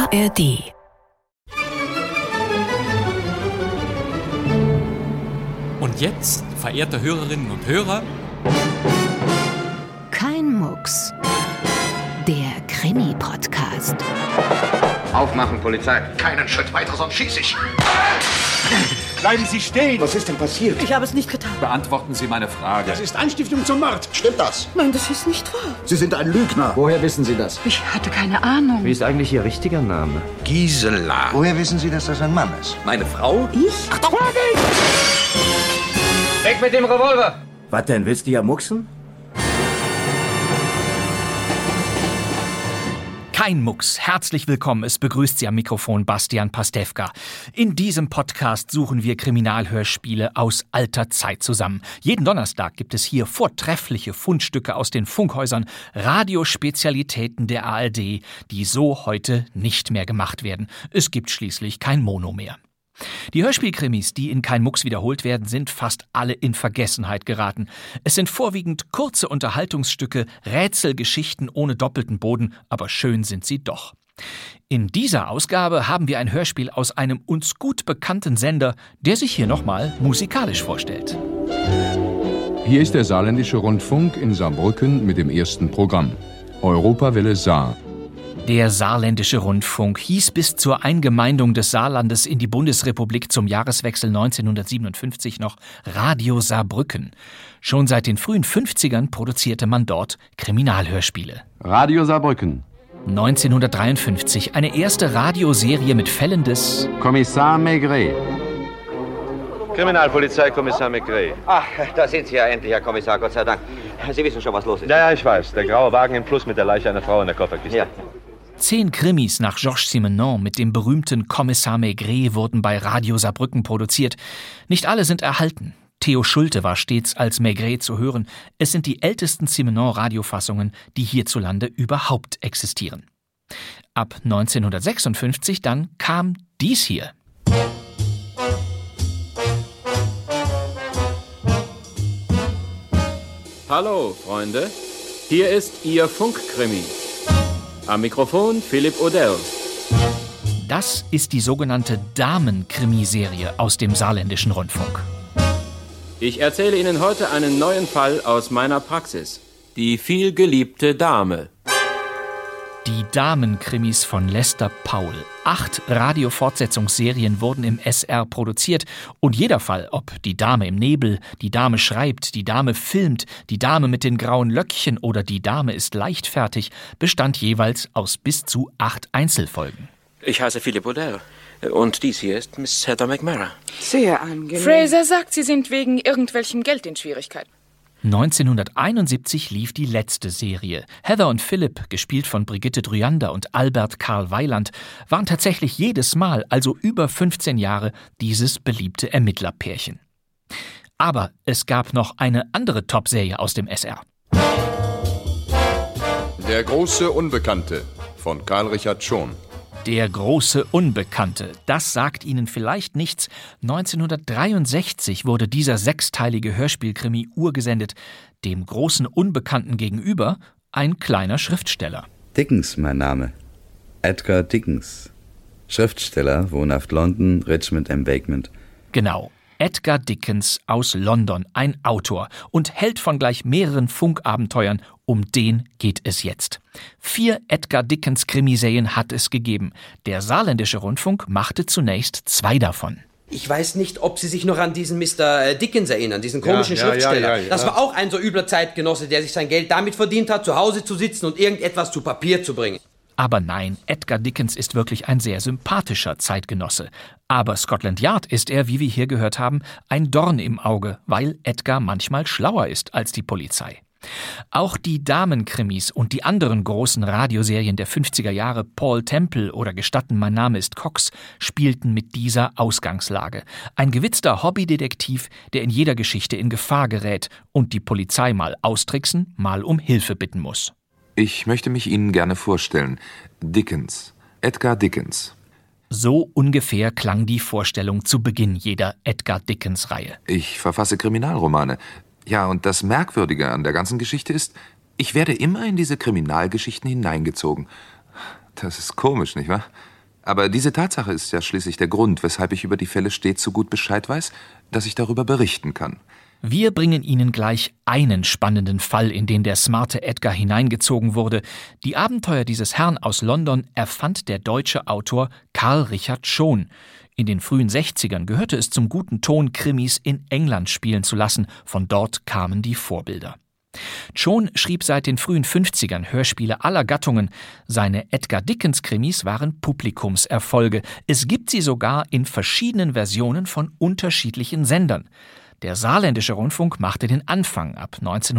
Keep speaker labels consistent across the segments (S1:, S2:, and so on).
S1: ARD.
S2: Und jetzt, verehrte Hörerinnen und Hörer,
S1: Kein Mucks. Der Krimi-Podcast.
S3: Aufmachen, Polizei.
S4: Keinen Schritt weiter, sonst schieße ich.
S5: Bleiben Sie stehen!
S4: Was ist denn passiert?
S6: Ich habe es nicht getan.
S5: Beantworten Sie meine Frage.
S4: Das ist Anstiftung zum Mord. Stimmt das?
S6: Nein, das ist nicht wahr.
S4: Sie sind ein Lügner.
S3: Woher wissen Sie das?
S6: Ich hatte keine Ahnung.
S7: Wie ist eigentlich Ihr richtiger Name?
S3: Gisela.
S4: Woher wissen Sie, dass das ein Mann ist?
S5: Meine Frau?
S6: Ich?
S5: Achtung!
S7: Weg mit dem Revolver! Was denn, willst du ja mucksen?
S2: Kein Mucks. Herzlich willkommen. Es begrüßt Sie am Mikrofon Bastian Pastewka. In diesem Podcast suchen wir Kriminalhörspiele aus alter Zeit zusammen. Jeden Donnerstag gibt es hier vortreffliche Fundstücke aus den Funkhäusern, Radiospezialitäten der ARD, die so heute nicht mehr gemacht werden. Es gibt schließlich kein Mono mehr. Die Hörspielkrimis, die in Kein Mucks wiederholt werden, sind fast alle in Vergessenheit geraten. Es sind vorwiegend kurze Unterhaltungsstücke, Rätselgeschichten ohne doppelten Boden, aber schön sind sie doch. In dieser Ausgabe haben wir ein Hörspiel aus einem uns gut bekannten Sender, der sich hier nochmal musikalisch vorstellt.
S8: Hier ist der Saarländische Rundfunk in Saarbrücken mit dem ersten Programm. Europawelle Saar.
S2: Der Saarländische Rundfunk hieß bis zur Eingemeindung des Saarlandes in die Bundesrepublik zum Jahreswechsel 1957 noch Radio Saarbrücken. Schon seit den frühen 50ern produzierte man dort Kriminalhörspiele.
S8: Radio Saarbrücken.
S2: 1953 eine erste Radioserie mit Fällen des
S8: Kommissar Maigret.
S9: Kriminalpolizei, Kommissar Maigret.
S3: Ach, da sind Sie ja endlich, Herr Kommissar, Gott sei Dank. Sie wissen schon, was los ist.
S9: Ja, ich weiß. Der graue Wagen im Plus mit der Leiche einer Frau in der Kofferkiste.
S3: Ja.
S2: 10 Krimis nach Georges Simenon mit dem berühmten Kommissar Maigret wurden bei Radio Saarbrücken produziert. Nicht alle sind erhalten. Theo Schulte war stets als Maigret zu hören. Es sind die ältesten Simenon-Radiofassungen, die hierzulande überhaupt existieren. Ab 1956 dann kam dies hier.
S10: Hallo, Freunde. Hier ist Ihr Funkkrimi. Am Mikrofon Philipp Odell.
S2: Das ist die sogenannte Damen-Krimiserie aus dem Saarländischen Rundfunk.
S10: Ich erzähle Ihnen heute einen neuen Fall aus meiner Praxis. Die vielgeliebte Dame.
S2: Die Damen-Krimis von Lester Paul. 8 Radiofortsetzungsserien wurden im SR produziert und jeder Fall, ob die Dame im Nebel, die Dame schreibt, die Dame filmt, die Dame mit den grauen Löckchen oder die Dame ist leichtfertig, bestand jeweils aus bis zu 8 Einzelfolgen.
S9: Ich heiße Philipp Odell. Und dies hier ist Miss Heather McMara.
S6: Sehr angenehm.
S11: Fraser sagt, Sie sind wegen irgendwelchem Geld in Schwierigkeiten.
S2: 1971 lief die letzte Serie. Heather und Philipp, gespielt von Brigitte Dryander und Albert Karl Weiland, waren tatsächlich jedes Mal, also über 15 Jahre, dieses beliebte Ermittlerpärchen. Aber es gab noch eine andere Top-Serie aus dem SR.
S8: Der große Unbekannte von Karl Richard Schon.
S2: Der große Unbekannte, das sagt Ihnen vielleicht nichts. 1963 wurde dieser 6-teilige Hörspielkrimi urgesendet. Dem großen Unbekannten gegenüber ein kleiner Schriftsteller.
S12: Dickens, mein Name. Edgar Dickens. Schriftsteller, wohnhaft London, Richmond Embankment.
S2: Genau. Edgar Dickens aus London, ein Autor und Held von gleich mehreren Funkabenteuern, um den geht es jetzt. 4 Edgar Dickens Krimiserien hat es gegeben. Der Saarländische Rundfunk machte zunächst 2 davon.
S13: Ich weiß nicht, ob Sie sich noch an diesen Mr. Dickens erinnern, diesen komischen Schriftsteller.
S9: Ja.
S13: Das war auch ein so übler Zeitgenosse, der sich sein Geld damit verdient hat, zu Hause zu sitzen und irgendetwas zu Papier zu bringen.
S2: Aber nein, Edgar Dickens ist wirklich ein sehr sympathischer Zeitgenosse. Aber Scotland Yard ist er, wie wir hier gehört haben, ein Dorn im Auge, weil Edgar manchmal schlauer ist als die Polizei. Auch die Damenkrimis und die anderen großen Radioserien der 50er Jahre, Paul Temple oder Gestatten, mein Name ist Cox, spielten mit dieser Ausgangslage. Ein gewitzter Hobbydetektiv, der in jeder Geschichte in Gefahr gerät und die Polizei mal austricksen, mal um Hilfe bitten muss.
S14: Ich möchte mich Ihnen gerne vorstellen. Dickens. Edgar Dickens.
S2: So ungefähr klang die Vorstellung zu Beginn jeder Edgar Dickens-Reihe.
S14: Ich verfasse Kriminalromane. Ja, und das Merkwürdige an der ganzen Geschichte ist, ich werde immer in diese Kriminalgeschichten hineingezogen. Das ist komisch, nicht wahr? Aber diese Tatsache ist ja schließlich der Grund, weshalb ich über die Fälle stets so gut Bescheid weiß, dass ich darüber berichten kann.
S2: Wir bringen Ihnen gleich einen spannenden Fall, in den der smarte Edgar hineingezogen wurde. Die Abenteuer dieses Herrn aus London erfand der deutsche Autor Karl Richard Schon. In den frühen 60ern gehörte es zum guten Ton, Krimis in England spielen zu lassen. Von dort kamen die Vorbilder. Schon schrieb seit den frühen 50ern Hörspiele aller Gattungen. Seine Edgar-Dickens-Krimis waren Publikumserfolge. Es gibt sie sogar in verschiedenen Versionen von unterschiedlichen Sendern. Der saarländische Rundfunk machte den Anfang. Ab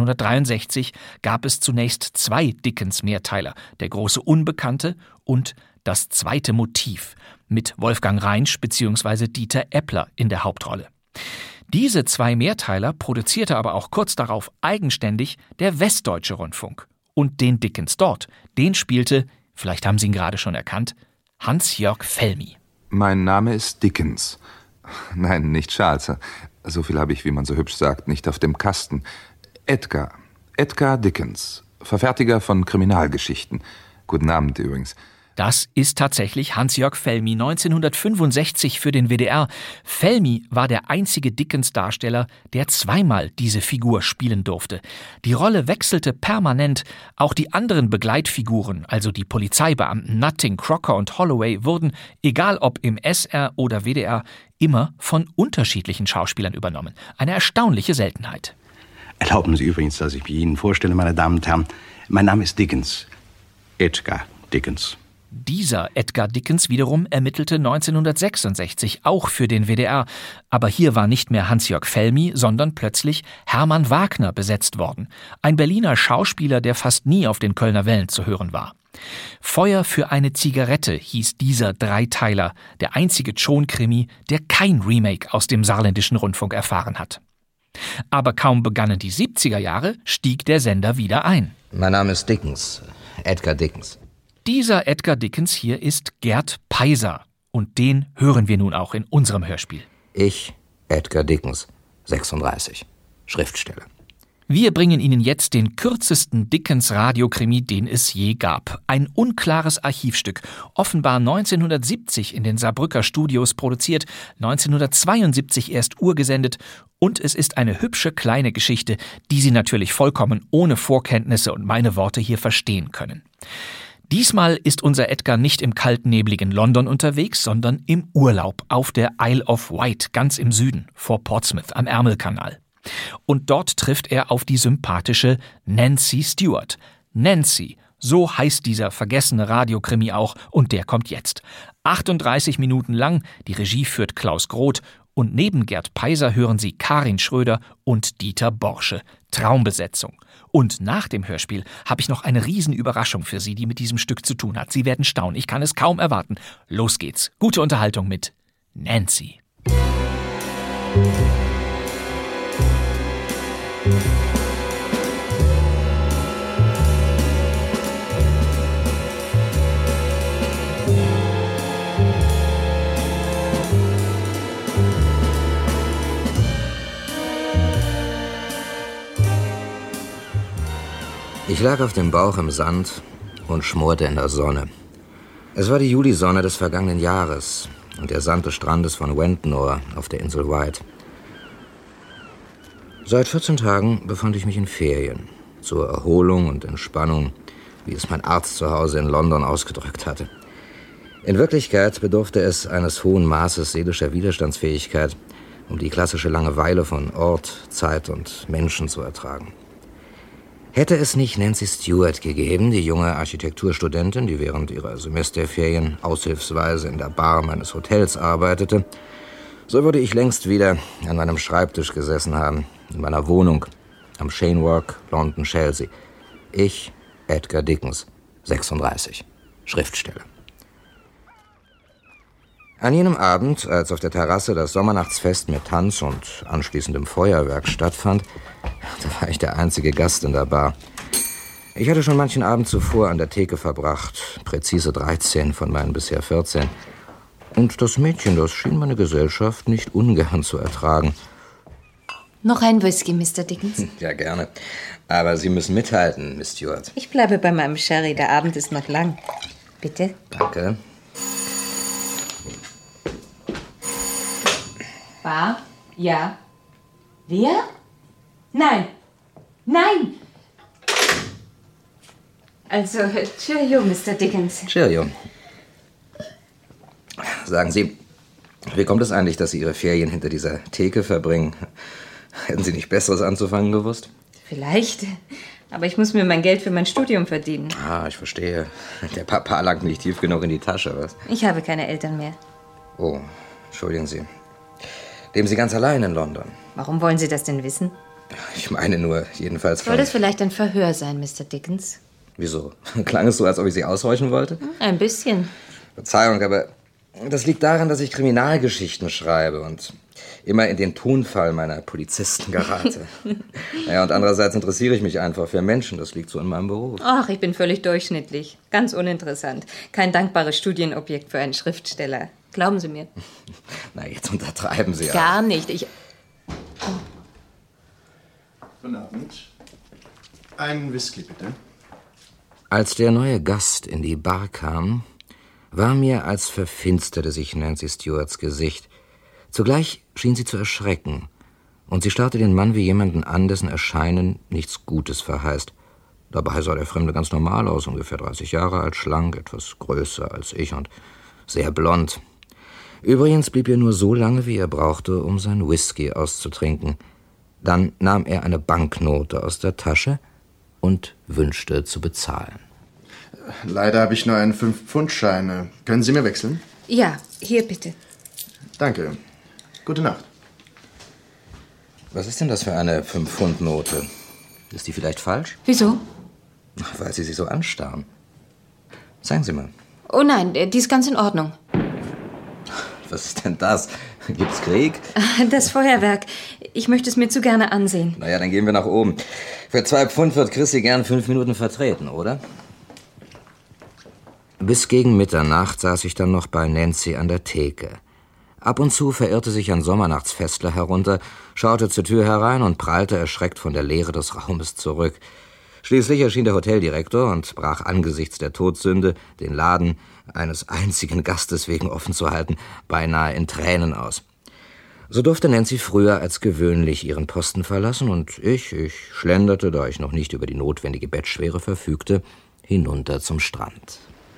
S2: 1963 gab es zunächst 2 Dickens-Mehrteiler, Der große Unbekannte und Das zweite Motiv, mit Wolfgang Reinsch bzw. Dieter Eppler in der Hauptrolle. Diese 2 Mehrteiler produzierte aber auch kurz darauf eigenständig der Westdeutsche Rundfunk. Und den Dickens dort, den spielte, vielleicht haben Sie ihn gerade schon erkannt, Hans-Jörg Felmy.
S14: Mein Name ist Dickens. Nein, nicht Charles. So viel habe ich, wie man so hübsch sagt, nicht auf dem Kasten. Edgar. Edgar Dickens. Verfertiger von Kriminalgeschichten. Guten Abend übrigens.
S2: Das ist tatsächlich Hans-Jörg Felmy, 1965 für den WDR. Felmy war der einzige Dickens-Darsteller, der zweimal diese Figur spielen durfte. Die Rolle wechselte permanent. Auch die anderen Begleitfiguren, also die Polizeibeamten Nutting, Crocker und Holloway, wurden, egal ob im SR oder WDR, immer von unterschiedlichen Schauspielern übernommen. Eine erstaunliche Seltenheit.
S4: Erlauben Sie übrigens, dass ich mich Ihnen vorstelle, meine Damen und Herren. Mein Name ist Dickens. Edgar Dickens.
S2: Dieser Edgar Dickens wiederum ermittelte 1966 auch für den WDR. Aber hier war nicht mehr Hans-Jörg Felmy, sondern plötzlich Hermann Wagner besetzt worden. Ein Berliner Schauspieler, der fast nie auf den Kölner Wellen zu hören war. Feuer für eine Zigarette hieß dieser Dreiteiler, der einzige Schon-Krimi, der kein Remake aus dem saarländischen Rundfunk erfahren hat. Aber kaum begannen die 70er Jahre, stieg der Sender wieder ein.
S15: Mein Name ist Dickens, Edgar Dickens.
S2: Dieser Edgar Dickens hier ist Gerd Peiser. Und den hören wir nun auch in unserem Hörspiel.
S15: Ich, Edgar Dickens, 36, Schriftsteller.
S2: Wir bringen Ihnen jetzt den kürzesten Dickens-Radiokrimi, den es je gab. Ein unklares Archivstück, offenbar 1970 in den Saarbrücker Studios produziert, 1972 erst urgesendet. Und es ist eine hübsche kleine Geschichte, die Sie natürlich vollkommen ohne Vorkenntnisse und meine Worte hier verstehen können. Diesmal ist unser Edgar nicht im kalten, nebligen London unterwegs, sondern im Urlaub auf der Isle of Wight, ganz im Süden, vor Portsmouth am Ärmelkanal. Und dort trifft er auf die sympathische Nancy Stewart. Nancy, so heißt dieser vergessene Radiokrimi auch, und der kommt jetzt. 38 Minuten lang, die Regie führt Klaus Groth, und neben Gerd Peiser hören Sie Karin Schröder und Dieter Borsche. Traumbesetzung. Und nach dem Hörspiel habe ich noch eine Riesenüberraschung für Sie, die mit diesem Stück zu tun hat. Sie werden staunen, ich kann es kaum erwarten. Los geht's. Gute Unterhaltung mit Nancy.
S15: Ich lag auf dem Bauch im Sand und schmorte in der Sonne. Es war die Julisonne des vergangenen Jahres und der Sand des Strandes von Wentenore auf der Insel Wight. Seit 14 Tagen befand ich mich in Ferien, zur Erholung und Entspannung, wie es mein Arzt zu Hause in London ausgedrückt hatte. In Wirklichkeit bedurfte es eines hohen Maßes seelischer Widerstandsfähigkeit, um die klassische Langeweile von Ort, Zeit und Menschen zu ertragen. Hätte es nicht Nancy Stewart gegeben, die junge Architekturstudentin, die während ihrer Semesterferien aushilfsweise in der Bar meines Hotels arbeitete, so würde ich längst wieder an meinem Schreibtisch gesessen haben, in meiner Wohnung am Cheyne Walk, London, Chelsea. Ich, Edgar Dickens, 36, Schriftsteller. An jenem Abend, als auf der Terrasse das Sommernachtsfest mit Tanz und anschließendem Feuerwerk stattfand, da war ich der einzige Gast in der Bar. Ich hatte schon manchen Abend zuvor an der Theke verbracht, präzise 13 von meinen bisher 14. Und das Mädchen, das schien meine Gesellschaft nicht ungern zu ertragen.
S16: Noch ein Whisky, Mr. Dickens?
S15: Ja, gerne. Aber Sie müssen mithalten, Miss Stewart.
S16: Ich bleibe bei meinem Sherry, der Abend ist noch lang. Bitte?
S15: Danke.
S16: Bar? Ja. Wer? Nein. Nein! Also, cheerio, Mr. Dickens.
S15: Cheerio. Sagen Sie, wie kommt es eigentlich, dass Sie Ihre Ferien hinter dieser Theke verbringen? Hätten Sie nicht Besseres anzufangen gewusst?
S16: Vielleicht. Aber ich muss mir mein Geld für mein Studium verdienen.
S15: Ah, ich verstehe. Der Papa langt nicht tief genug in die Tasche, was?
S16: Ich habe keine Eltern mehr.
S15: Oh, entschuldigen Sie. Leben Sie ganz allein in London?
S16: Warum wollen Sie das denn wissen?
S15: Ich meine nur, jedenfalls
S16: Soll das vielleicht ein Verhör sein, Mr. Dickens?
S15: Wieso? Klang es so, als ob ich Sie aushorchen wollte?
S16: Ein bisschen.
S15: Verzeihung, aber das liegt daran, dass ich Kriminalgeschichten schreibe und immer in den Tonfall meiner Polizisten gerate. Naja, und andererseits interessiere ich mich einfach für Menschen. Das liegt so in meinem Beruf.
S16: Ach, ich bin völlig durchschnittlich. Ganz uninteressant. Kein dankbares Studienobjekt für einen Schriftsteller. Glauben Sie mir.
S15: Na, jetzt untertreiben Sie ja.
S16: Gar nicht.
S17: Guten Abend. Ein Whisky, bitte.
S15: Als der neue Gast in die Bar kam, war mir, als verfinsterte sich Nancy Stewarts Gesicht. Zugleich schien sie zu erschrecken, und sie starrte den Mann wie jemanden an, dessen Erscheinen nichts Gutes verheißt. Dabei sah der Fremde ganz normal aus, ungefähr 30 Jahre alt, schlank, etwas größer als ich und sehr blond. Übrigens blieb er nur so lange, wie er brauchte, um sein Whisky auszutrinken. Dann nahm er eine Banknote aus der Tasche und wünschte zu bezahlen.
S17: Leider habe ich nur einen 5-Pfund-Schein. Können Sie mir wechseln?
S16: Ja, hier bitte.
S17: Danke. Gute Nacht.
S15: Was ist denn das für eine 5-Pfund-Note? Ist die vielleicht falsch?
S16: Wieso?
S15: Weil Sie sich so anstarren. Zeigen Sie mal.
S16: Oh nein, die ist ganz in Ordnung.
S15: Was ist denn das? Gibt's Krieg?
S16: Das Feuerwerk. Ich möchte es mir zu gerne ansehen.
S15: Na ja, dann gehen wir nach oben. Für 2 Pfund wird Chrissy gern 5 Minuten vertreten, oder? Bis gegen Mitternacht saß ich dann noch bei Nancy an der Theke. Ab und zu verirrte sich ein Sommernachtsfestler herunter, schaute zur Tür herein und prallte erschreckt von der Leere des Raumes zurück. Schließlich erschien der Hoteldirektor und brach angesichts der Todsünde, den Laden eines einzigen Gastes wegen offen zu halten, beinahe in Tränen aus. So durfte Nancy früher als gewöhnlich ihren Posten verlassen und ich schlenderte, da ich noch nicht über die notwendige Bettschwere verfügte, hinunter zum Strand.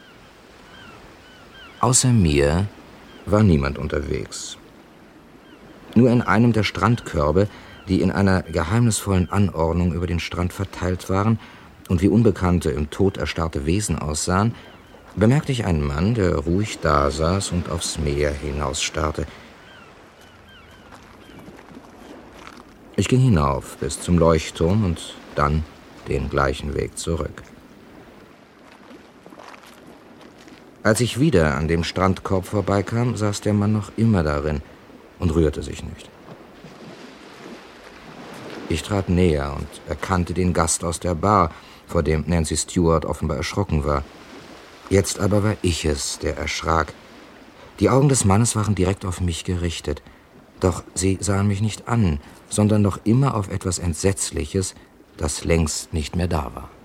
S15: Außer mir war niemand unterwegs. Nur in einem der Strandkörbe, die in einer geheimnisvollen Anordnung über den Strand verteilt waren und wie unbekannte, im Tod erstarrte Wesen aussahen, bemerkte ich einen Mann, der ruhig dasaß und aufs Meer hinausstarrte. Ich ging hinauf bis zum Leuchtturm und dann den gleichen Weg zurück. Als ich wieder an dem Strandkorb vorbeikam, saß der Mann noch immer darin und rührte sich nicht. Ich trat näher und erkannte den Gast aus der Bar, vor dem Nancy Stewart offenbar erschrocken war. Jetzt aber war ich es, der erschrak. Die Augen des Mannes waren direkt auf mich gerichtet. Doch sie sahen mich nicht an, sondern noch immer auf etwas Entsetzliches, das längst nicht mehr da war.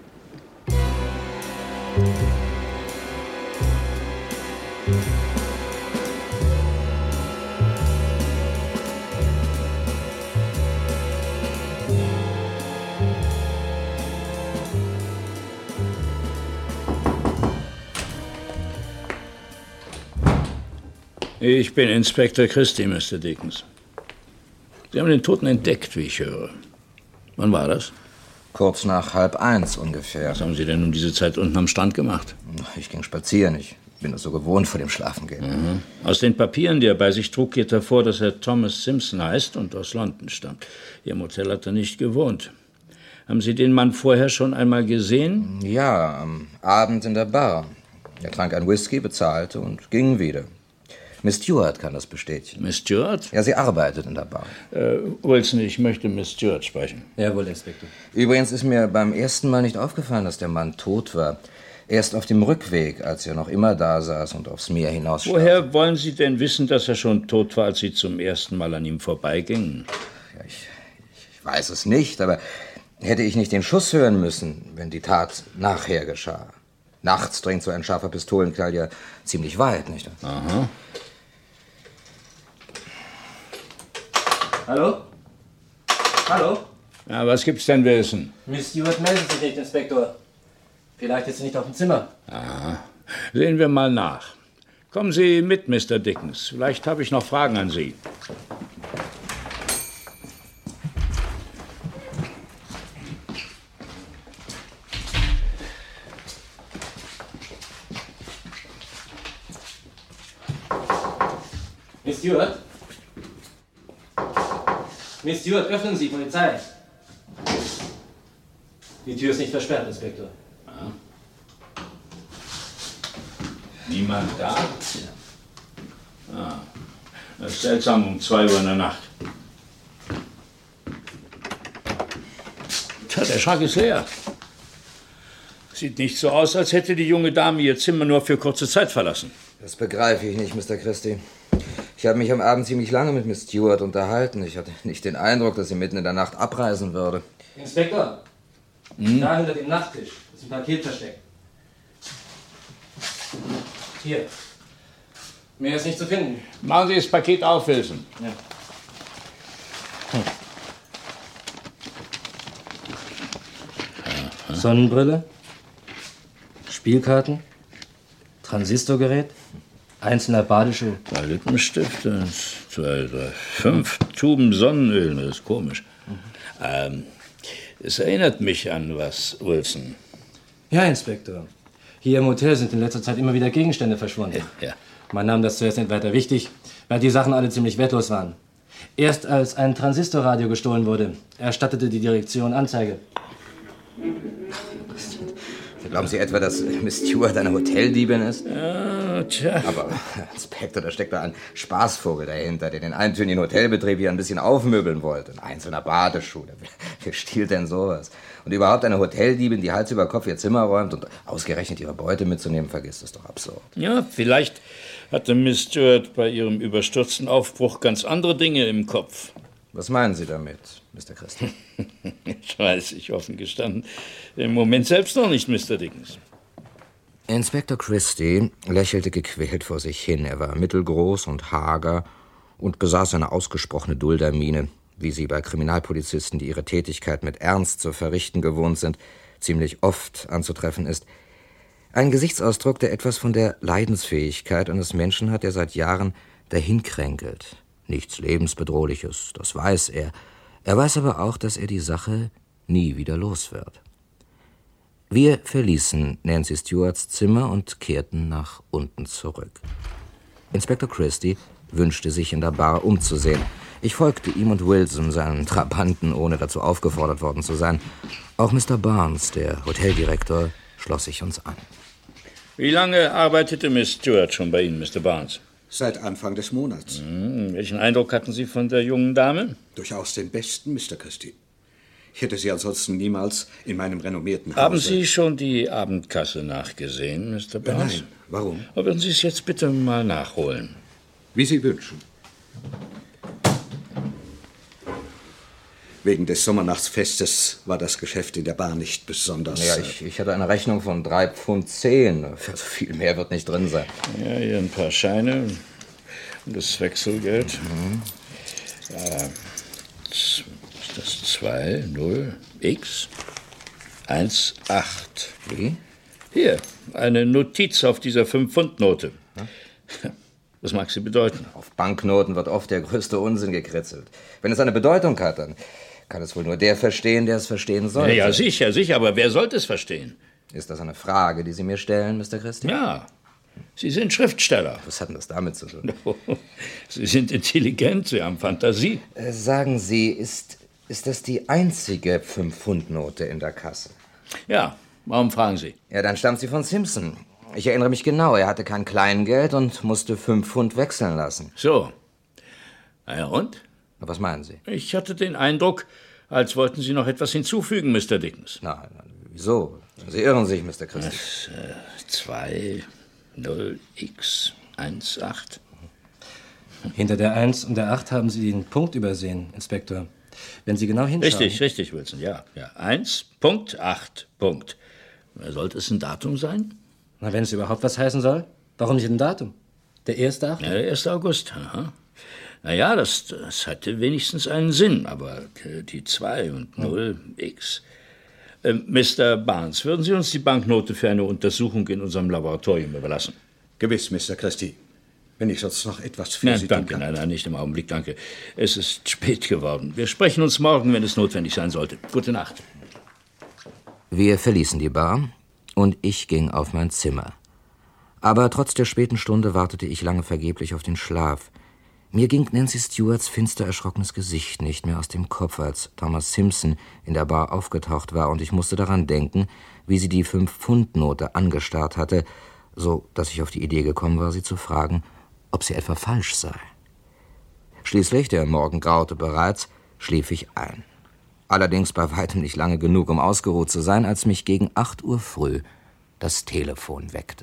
S18: Ich bin Inspektor Christie, Mr. Dickens. Sie haben den Toten entdeckt, wie ich höre. Wann war das?
S15: Kurz nach 12:30 ungefähr.
S18: Was haben Sie denn um diese Zeit unten am Strand gemacht?
S15: Ich ging spazieren. Ich bin das so gewohnt vor dem Schlafengehen.
S18: Mhm. Aus den Papieren, die er bei sich trug, geht hervor, dass er Thomas Simpson heißt und aus London stammt. Hier im Hotel hat er nicht gewohnt. Haben Sie den Mann vorher schon einmal gesehen?
S15: Ja, am Abend in der Bar. Er trank ein Whisky, bezahlte und ging wieder. Miss Stewart kann das bestätigen.
S18: Miss Stewart?
S15: Ja, sie arbeitet in der Bar.
S18: Wilson, ich möchte Miss Stewart sprechen.
S7: Jawohl, Inspektor.
S15: Übrigens ist mir beim ersten Mal nicht aufgefallen, dass der Mann tot war. Erst auf dem Rückweg, als er noch immer da saß und aufs Meer hinausstarrte.
S18: Woher wollen Sie denn wissen, dass er schon tot war, als Sie zum ersten Mal an ihm vorbeigingen?
S15: Ja, ich weiß es nicht, aber hätte ich nicht den Schuss hören müssen, wenn die Tat nachher geschah? Nachts dringt so ein scharfer Pistolenknall ja ziemlich weit, nicht wahr?
S18: Aha.
S19: Hallo? Hallo?
S18: Ja, was gibt's denn, Wilson?
S19: Miss Stewart meldet sich nicht, Inspektor. Vielleicht ist sie nicht auf dem Zimmer.
S18: Aha. Sehen wir mal nach. Kommen Sie mit, Mr. Dickens. Vielleicht habe ich noch Fragen an Sie.
S19: Miss Stewart? Miss Stewart, öffnen Sie, Polizei. Die Tür ist nicht versperrt, Inspektor.
S18: Ja. Niemand da? Ah, das ist seltsam um 2 Uhr in der Nacht. Tja, der Schrank ist leer. Sieht nicht so aus, als hätte die junge Dame ihr Zimmer nur für kurze Zeit verlassen.
S15: Das begreife ich nicht, Mr. Christie. Ich habe mich am Abend ziemlich lange mit Miss Stewart unterhalten. Ich hatte nicht den Eindruck, dass sie mitten in der Nacht abreisen würde.
S19: Inspektor, da hinter dem Nachttisch ist ein Paket versteckt. Hier. Mehr ist nicht zu finden.
S18: Machen Sie das Paket auf, Wilson.
S19: Ja. Sonnenbrille, Spielkarten, Transistorgerät, einzelner Badeschuh.
S18: 2 Lippenstifte, 2, 3, 5 Tuben Sonnenöl. Das ist komisch. Es erinnert mich an was, Wilson.
S19: Ja, Inspektor. Hier im Hotel sind in letzter Zeit immer wieder Gegenstände verschwunden.
S18: Ja.
S19: Man nahm das zuerst nicht weiter wichtig, weil die Sachen alle ziemlich wertlos waren. Erst als ein Transistorradio gestohlen wurde, erstattete die Direktion Anzeige.
S15: Glauben Sie etwa, dass Miss Stewart eine Hoteldiebin ist?
S18: Ja, tja.
S15: Aber, Inspektor, da steckt da ein Spaßvogel dahinter, der den eintönigen Hotelbetrieb hier ein bisschen aufmöbeln wollte. Ein einzelner Badeschuh. Wer stiehlt denn sowas? Und überhaupt eine Hoteldiebin, die Hals über Kopf ihr Zimmer räumt und ausgerechnet ihre Beute mitzunehmen, vergisst es doch absurd.
S18: Ja, vielleicht hatte Miss Stewart bei ihrem überstürzten Aufbruch ganz andere Dinge im Kopf.
S15: Was meinen Sie damit, Mr. Christie?
S18: Ich weiß, ich offen gestanden. Im Moment selbst noch nicht, Mr. Dickens.
S15: Inspektor Christie lächelte gequält vor sich hin. Er war mittelgroß und hager und besaß eine ausgesprochene Duldermiene, wie sie bei Kriminalpolizisten, die ihre Tätigkeit mit Ernst zu verrichten gewohnt sind, ziemlich oft anzutreffen ist. Ein Gesichtsausdruck, der etwas von der Leidensfähigkeit eines Menschen hat, der seit Jahren dahinkränkelt. Nichts Lebensbedrohliches, das weiß er. Er weiß aber auch, dass er die Sache nie wieder los wird. Wir verließen Nancy Stewarts Zimmer und kehrten nach unten zurück. Inspektor Christie wünschte sich in der Bar umzusehen. Ich folgte ihm und Wilson, seinen Trabanten, ohne dazu aufgefordert worden zu sein. Auch Mr. Barnes, der Hoteldirektor, schloss sich uns an.
S18: Wie lange arbeitete Miss Stewart schon bei Ihnen, Mr. Barnes?
S20: Seit Anfang des Monats.
S18: Welchen Eindruck hatten Sie von der jungen Dame?
S20: Durchaus den besten, Mr. Christie. Ich hätte sie ansonsten niemals in meinem renommierten Hause...
S18: Haben Sie schon die Abendkasse nachgesehen, Mr. Barnes?
S20: Nein. Warum?
S18: Aber würden Sie es jetzt bitte mal nachholen?
S20: Wie Sie wünschen. Wegen des Sommernachtsfestes war das Geschäft in der Bar nicht besonders...
S15: Ja, ich hatte eine Rechnung von 3,10 Pfund. Also viel mehr wird nicht drin sein.
S18: Ja, hier ein paar Scheine und das Wechselgeld. Ist das 20X 18?
S15: Wie?
S18: Hier, eine Notiz auf dieser 5-Pfund-Note. Was mag sie bedeuten?
S15: Auf Banknoten wird oft der größte Unsinn gekritzelt. Wenn es eine Bedeutung hat, dann kann es wohl nur der verstehen, der es verstehen soll.
S18: Ja, sicher, aber wer sollte es verstehen?
S15: Ist das eine Frage, die Sie mir stellen, Mr. Christie?
S18: Ja, Sie sind Schriftsteller.
S15: Was hat denn das damit zu tun?
S18: Sie sind intelligent, Sie haben Fantasie.
S15: Sagen Sie, ist das die einzige 5-Pfund-Note in der Kasse?
S18: Ja, warum fragen Sie?
S15: Ja, dann stammt sie von Simpson. Ich erinnere mich genau, er hatte kein Kleingeld und musste 5 Pfund wechseln lassen.
S18: So. Na ja, und?
S15: Was meinen Sie?
S18: Ich hatte den Eindruck, als wollten Sie noch etwas hinzufügen, Mr. Dickens.
S15: Nein, wieso? Sie irren sich, Mr. Christie.
S18: 20X 18.
S19: Hinter der 1 und der 8 haben Sie den Punkt übersehen, Inspektor. Wenn Sie genau hinschauen...
S18: Richtig, Wilson, ja. 1.8. Sollte es ein Datum sein?
S19: Na, wenn es überhaupt was heißen soll. Warum nicht ein Datum? Der 1.8.?
S18: Ja, der 1. August. Aha. Naja, das hatte wenigstens einen Sinn, aber die 2 und 0, X. Mr. Barnes, würden Sie uns die Banknote für eine Untersuchung in unserem Laboratorium überlassen?
S20: Gewiss, Mr. Christie. Wenn ich sonst noch etwas für Sie tun kann.
S18: Nein, nicht im Augenblick, danke. Es ist spät geworden. Wir sprechen uns morgen, wenn es notwendig sein sollte. Gute Nacht.
S15: Wir verließen die Bar und ich ging auf mein Zimmer. Aber trotz der späten Stunde wartete ich lange vergeblich auf den Schlaf. Mir ging Nancy Stewarts finster erschrockenes Gesicht nicht mehr aus dem Kopf, als Thomas Simpson in der Bar aufgetaucht war, und ich musste daran denken, wie sie die 5-Pfund-Note angestarrt hatte, so dass ich auf die Idee gekommen war, sie zu fragen, ob sie etwa falsch sei. Schließlich, der Morgen graute bereits, schlief ich ein. Allerdings bei weitem nicht lange genug, um ausgeruht zu sein, als mich gegen 8 Uhr früh das Telefon weckte.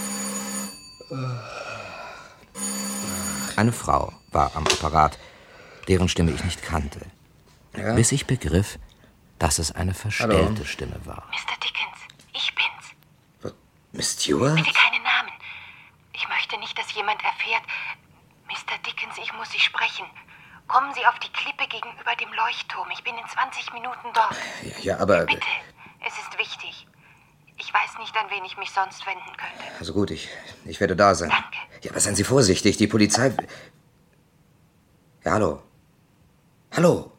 S15: Eine Frau war am Apparat, deren Stimme ich nicht kannte, bis ich begriff, dass es eine verstellte Stimme war.
S21: Mr. Dickens, ich bin's.
S15: Miss Stewart?
S21: Bitte keine Namen. Ich möchte nicht, dass jemand erfährt. Mr. Dickens, ich muss Sie sprechen. Kommen Sie auf die Klippe gegenüber dem Leuchtturm. Ich bin in 20 Minuten dort.
S15: Ja, aber...
S21: Bitte, es ist wichtig. Ich weiß nicht, an wen ich mich sonst wenden könnte.
S15: Also gut, ich werde da sein.
S21: Danke.
S15: Ja, aber seien Sie vorsichtig, die Polizei... Ja, hallo. Hallo.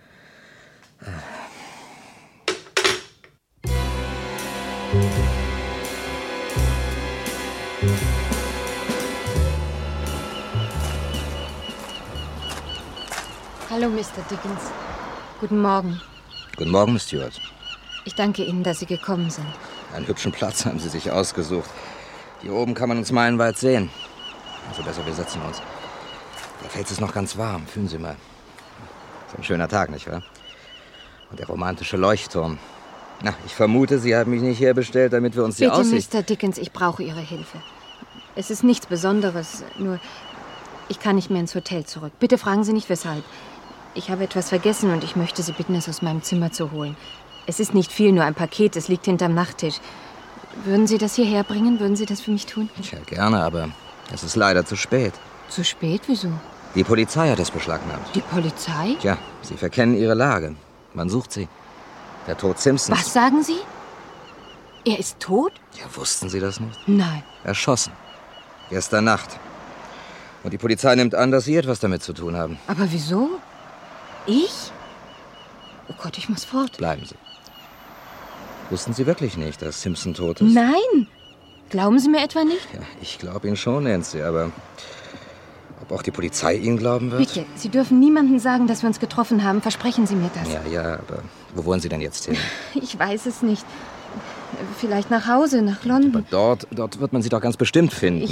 S16: Hallo, Mr. Dickens. Guten Morgen.
S15: Guten Morgen, Miss Stewart.
S16: Ich danke Ihnen, dass Sie gekommen sind.
S15: Einen hübschen Platz haben Sie sich ausgesucht. Hier oben kann man uns meilenweit sehen. Also besser, wir setzen uns. Der Fels ist noch ganz warm, fühlen Sie mal. Ist ein schöner Tag, nicht wahr? Und der romantische Leuchtturm. Na, ich vermute, Sie haben mich nicht herbestellt, damit wir uns die Aussicht...
S16: Bitte, Mr. Dickens, ich brauche Ihre Hilfe. Es ist nichts Besonderes, nur ich kann nicht mehr ins Hotel zurück. Bitte fragen Sie nicht, weshalb. Ich habe etwas vergessen und ich möchte Sie bitten, es aus meinem Zimmer zu holen. Es ist nicht viel, nur ein Paket, es liegt hinterm Nachttisch. Würden Sie das hierher bringen? Würden Sie das für mich tun?
S15: Tja, gerne, aber es ist leider zu spät.
S16: Zu spät? Wieso?
S15: Die Polizei hat es beschlagnahmt.
S16: Die Polizei?
S15: Tja, Sie verkennen Ihre Lage. Man sucht Sie. Der Tod Simpsons.
S16: Was sagen Sie? Er ist tot?
S15: Ja, wussten Sie das nicht?
S16: Nein.
S15: Erschossen. Gestern Nacht. Und die Polizei nimmt an, dass Sie etwas damit zu tun haben.
S16: Aber wieso? Ich? Oh Gott, ich muss fort.
S15: Bleiben Sie. Wussten Sie wirklich nicht, dass Simpson tot ist?
S16: Nein. Glauben Sie mir etwa nicht?
S15: Ja, ich glaube Ihnen schon, Nancy, aber ob auch die Polizei Ihnen glauben wird?
S16: Bitte, Sie dürfen niemandem sagen, dass wir uns getroffen haben. Versprechen Sie mir das.
S15: Ja, aber wo wollen Sie denn jetzt hin?
S16: Ich weiß es nicht. Vielleicht nach Hause, nach London.
S15: Aber dort wird man Sie doch ganz bestimmt finden.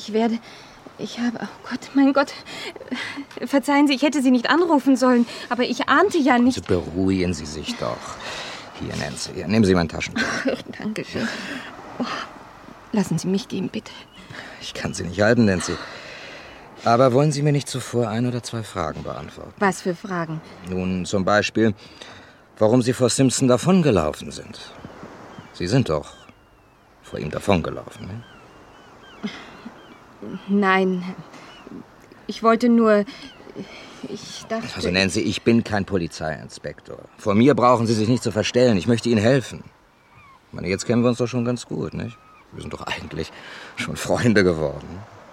S16: Ich habe... Oh Gott, mein Gott. Verzeihen Sie, ich hätte Sie nicht anrufen sollen. Aber ich ahnte ja nicht...
S15: Also beruhigen Sie sich doch. Hier, Nancy, nehmen Sie mein Taschentuch.
S16: Danke schön. Oh, lassen Sie mich gehen, bitte.
S15: Ich kann Sie nicht halten, Nancy. Aber wollen Sie mir nicht zuvor 1 oder 2 Fragen beantworten?
S16: Was für Fragen?
S15: Nun, zum Beispiel, warum Sie vor Simpson davongelaufen sind. Sie sind doch vor ihm davongelaufen, ne?
S16: Nein, ich wollte nur... Ich dachte...
S15: Also Nancy, ich bin kein Polizeiinspektor. Vor mir brauchen Sie sich nicht zu verstellen. Ich möchte Ihnen helfen. Ich meine, jetzt kennen wir uns doch schon ganz gut, nicht? Wir sind doch eigentlich schon Freunde geworden.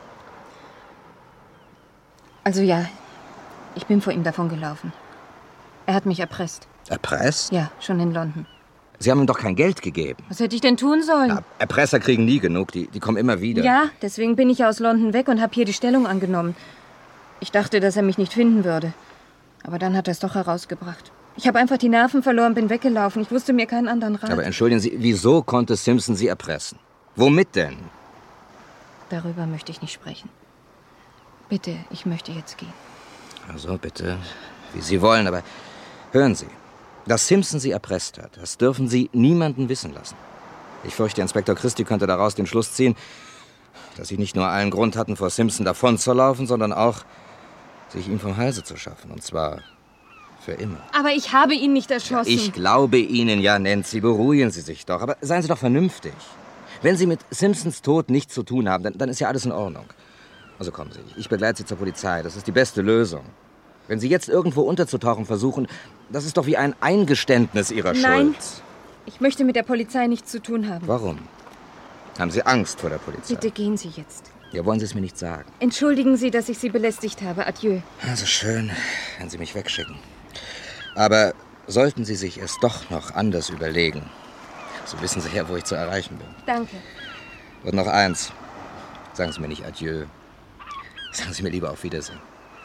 S16: Also ja, ich bin vor ihm davongelaufen. Er hat mich erpresst.
S15: Erpresst?
S16: Ja, schon in London.
S15: Sie haben ihm doch kein Geld gegeben.
S16: Was hätte ich denn tun sollen?
S15: Na, Erpresser kriegen nie genug, die kommen immer wieder.
S16: Ja, deswegen bin ich aus London weg und habe hier die Stellung angenommen. Ich dachte, dass er mich nicht finden würde. Aber dann hat er es doch herausgebracht. Ich habe einfach die Nerven verloren, bin weggelaufen. Ich wusste mir keinen anderen Rat.
S15: Aber entschuldigen Sie, wieso konnte Simpson Sie erpressen? Womit denn?
S16: Darüber möchte ich nicht sprechen. Bitte, ich möchte jetzt gehen.
S15: Also bitte, wie Sie wollen, aber hören Sie. Dass Simpson Sie erpresst hat, das dürfen Sie niemanden wissen lassen. Ich fürchte, Inspektor Christie könnte daraus den Schluss ziehen, dass Sie nicht nur allen Grund hatten, vor Simpson davonzulaufen, sondern auch, sich ihm vom Halse zu schaffen. Und zwar für immer.
S16: Aber ich habe ihn nicht erschossen.
S15: Ja, ich glaube Ihnen, ja, Nancy, beruhigen Sie sich doch. Aber seien Sie doch vernünftig. Wenn Sie mit Simpsons Tod nichts zu tun haben, dann ist ja alles in Ordnung. Also kommen Sie, ich begleite Sie zur Polizei. Das ist die beste Lösung. Wenn Sie jetzt irgendwo unterzutauchen versuchen, das ist doch wie ein Eingeständnis Ihrer Schuld.
S16: Nein, ich möchte mit der Polizei nichts zu tun haben.
S15: Warum? Haben Sie Angst vor der Polizei?
S16: Bitte gehen Sie jetzt.
S15: Ja, wollen Sie es mir nicht sagen?
S16: Entschuldigen Sie, dass ich Sie belästigt habe. Adieu.
S15: Also schön, wenn Sie mich wegschicken. Aber sollten Sie sich es doch noch anders überlegen, so wissen Sie ja, wo ich zu erreichen bin.
S16: Danke.
S15: Und noch eins. Sagen Sie mir nicht Adieu. Sagen Sie mir lieber auf Wiedersehen.